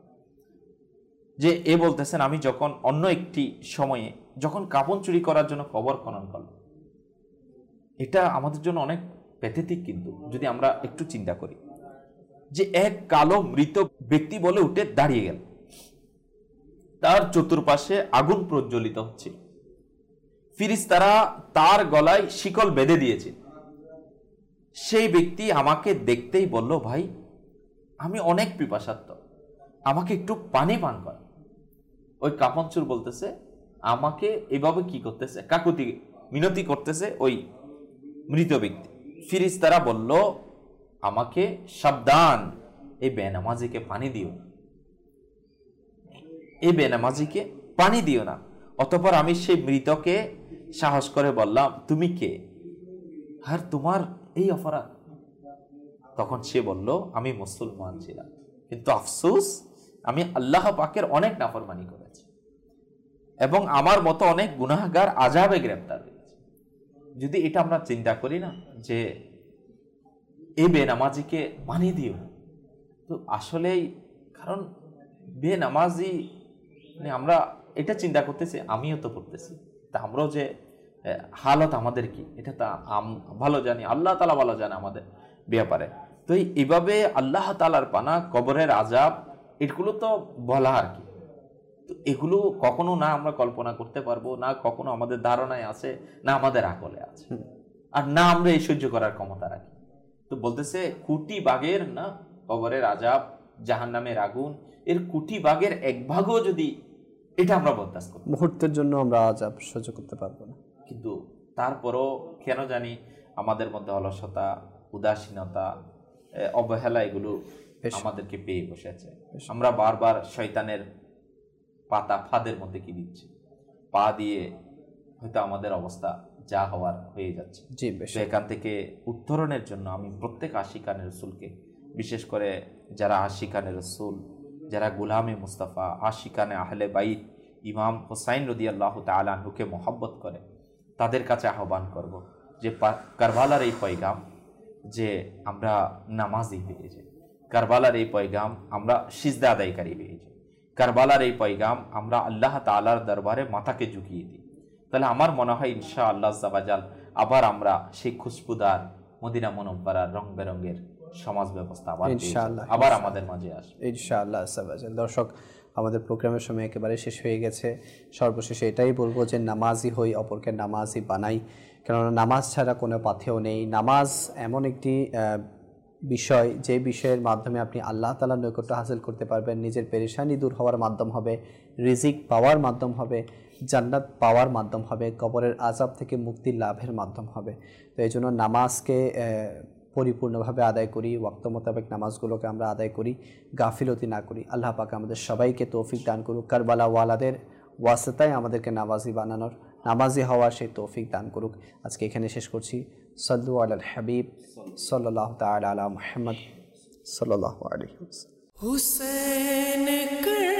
যে এ বলতেছেন, আমি যখন অন্য একটি সময়ে যখন কাফন চুরি করার জন্য কবর খনন করলাম, এটা আমাদের জন্য অনেক প্যাথেটিক। কিন্তু যদি আমরা একটু চিন্তা করি, যে এক কালো মৃত ব্যক্তি বলে উঠে দাঁড়িয়ে গেল, তার চতুর্পাশে আগুন প্রজ্বলিত হচ্ছে, ফিরিস্তারা তার গলায় শিকল বেঁধে দিয়েছে। সেই ব্যক্তি আমাকে দেখতেই বলল, ভাই আমি অনেক পিপাসার্থ, আমাকে একটু পানি পান কর। ওই কাফন চোর বলতেছে, আমাকে এভাবে কি করতেছে, কাকুতি মিনতি করতেছে ওই মৃত ব্যক্তি। ফিরিস্তারা বলল, আমাকে সাবধান, এই বেনামাজিকে পানি দিও না, এই বেনামাজিকে পানি দিও না। অতঃপর আমি সেই মৃতকে সাহস করে বললাম, তুমি কে আর তোমার এই অপরাধ? তখন সে বলল, আমি মুসলমান ছিলাম, কিন্তু আফসোস আমি আল্লাহ পাকের অনেক নাফরমানি করেছি এবং আমার মতো অনেক গুনাহগার আযাবে গ্রেফতার হয়েছে। যদি এটা আমরা চিন্তা করি না যে এই বেনামাজিকে পানি দিও, তো আসলেই, কারণ বেনামাজি আমরা এটা চিন্তা করতেছি, আমিও তো করতেছি, তা আমরাও যে হালত আমাদের কি, এটা তা ভালো জানি, আল্লাহ তাআলা ভালো জানে আমাদের ব্যাপারে। তো এইভাবে আল্লাহ তাআলার পানা, কবরের আযাব, এগুলো তো বলা আর কি। তো এগুলো কখনো না আমরা কল্পনা করতে পারবো, না কখনো আমাদের ধারণায় আছে, না আমাদের আকলে আছে, আর না আমরা এই সহ্য করার ক্ষমতা রাখি। তো বলতেছে, কোটি ভাগের না কবরের আযাব, জাহান্নামের আগুন, এর কোটি ভাগের 1 ভাগও যদি এটা আমরা বরদাস্ত করি, মুহূর্তের জন্য আমরা আযাব সহ্য করতে পারবো না। কিন্তু তারপরও কেন জানি আমাদের মধ্যে অলসতা, উদাসীনতা, অবহেলা, এগুলো আমাদেরকে পেয়ে বসেছে। আমরা বারবার শয়তানের পাতা ফাঁদের মধ্যে কি দিচ্ছে, পা দিয়ে হয়তো আমাদের অবস্থা যা হওয়ার হয়ে যাচ্ছে। তো এখান থেকে উত্তরণের জন্য আমি প্রত্যেক আশিকানে রসুলকে, বিশেষ করে যারা আশিকানে রসুল, যারা গুলামে মুস্তাফা, আশিকানে আহলে বাইত, ইমাম হোসাইন রাদিয়াল্লাহু তাআলা আনহুকে মহব্বত করে, তাদের কাছে আহ্বান করব যে কারবালার এই পয়গাম যে আমরা নামাজি হয়ে যাই, কারবালার এই পয়গাম আমরা সিজদা আদায়কারী হয়ে যাই, কারবালার এই পয়গাম আমরা আল্লাহ তাআলার দরবারে মাথাকে ঝুঁকিয়ে দিই, তাহলে আমার মনে হয় ইনশাআল্লাহ আজ্জা ওয়াজাল আবার আমরা সেই খুশবুদার মদিনা মুনব্বরার রং বেরঙের সমাজ ব্যবস্থা আবার আমাদের মাঝে আসবে ইনশাআল্লাহ আজ্জা ওয়াজাল। দর্শক, আমাদের প্রোগ্রামের সময় একেবারে শেষ হয়ে গেছে। সর্বশেষে এটাই বলবো যে নামাজি হই, অপরকে নামাজি বানাই, কেননা নামাজ ছাড়া কোনো পাথেও নেই। নামাজ এমন একটি বিষয় যে বিষয়ের মাধ্যমে আপনি আল্লাহ তাআলার নৈকট্য হাসিল করতে পারবেন, নিজের পেরেশানি দূর হওয়ার মাধ্যম হবে, রিজিক পাওয়ার মাধ্যম হবে, জান্নাত পাওয়ার মাধ্যম হবে, কবরের আযাব থেকে মুক্তি লাভের মাধ্যম হবে। তো এই জন্য নামাজকে পরিপূর্ণভাবে আদায় করি, ওয়াক্ত মোতাবেক নামাজগুলোকে আমরা আদায় করি, গাফিলতি না করি। আল্লাহ পাক আমাদের সবাইকে তৌফিক দান করুক, কারবালা ওয়ালাদের ওয়াসিতায় আমাদেরকে নামাজি বানানোর, নামাজি হওয়ার সেই তৌফিক দান করুক। আজকে এখানে শেষ করছি। সাল্লু আলাল হাবিব সাল্লাল্লাহু তাআলা আলা মুহাম্মদ সাল্লাল্লাহু আলাইহি ওয়াসাল্লাম। हुसैन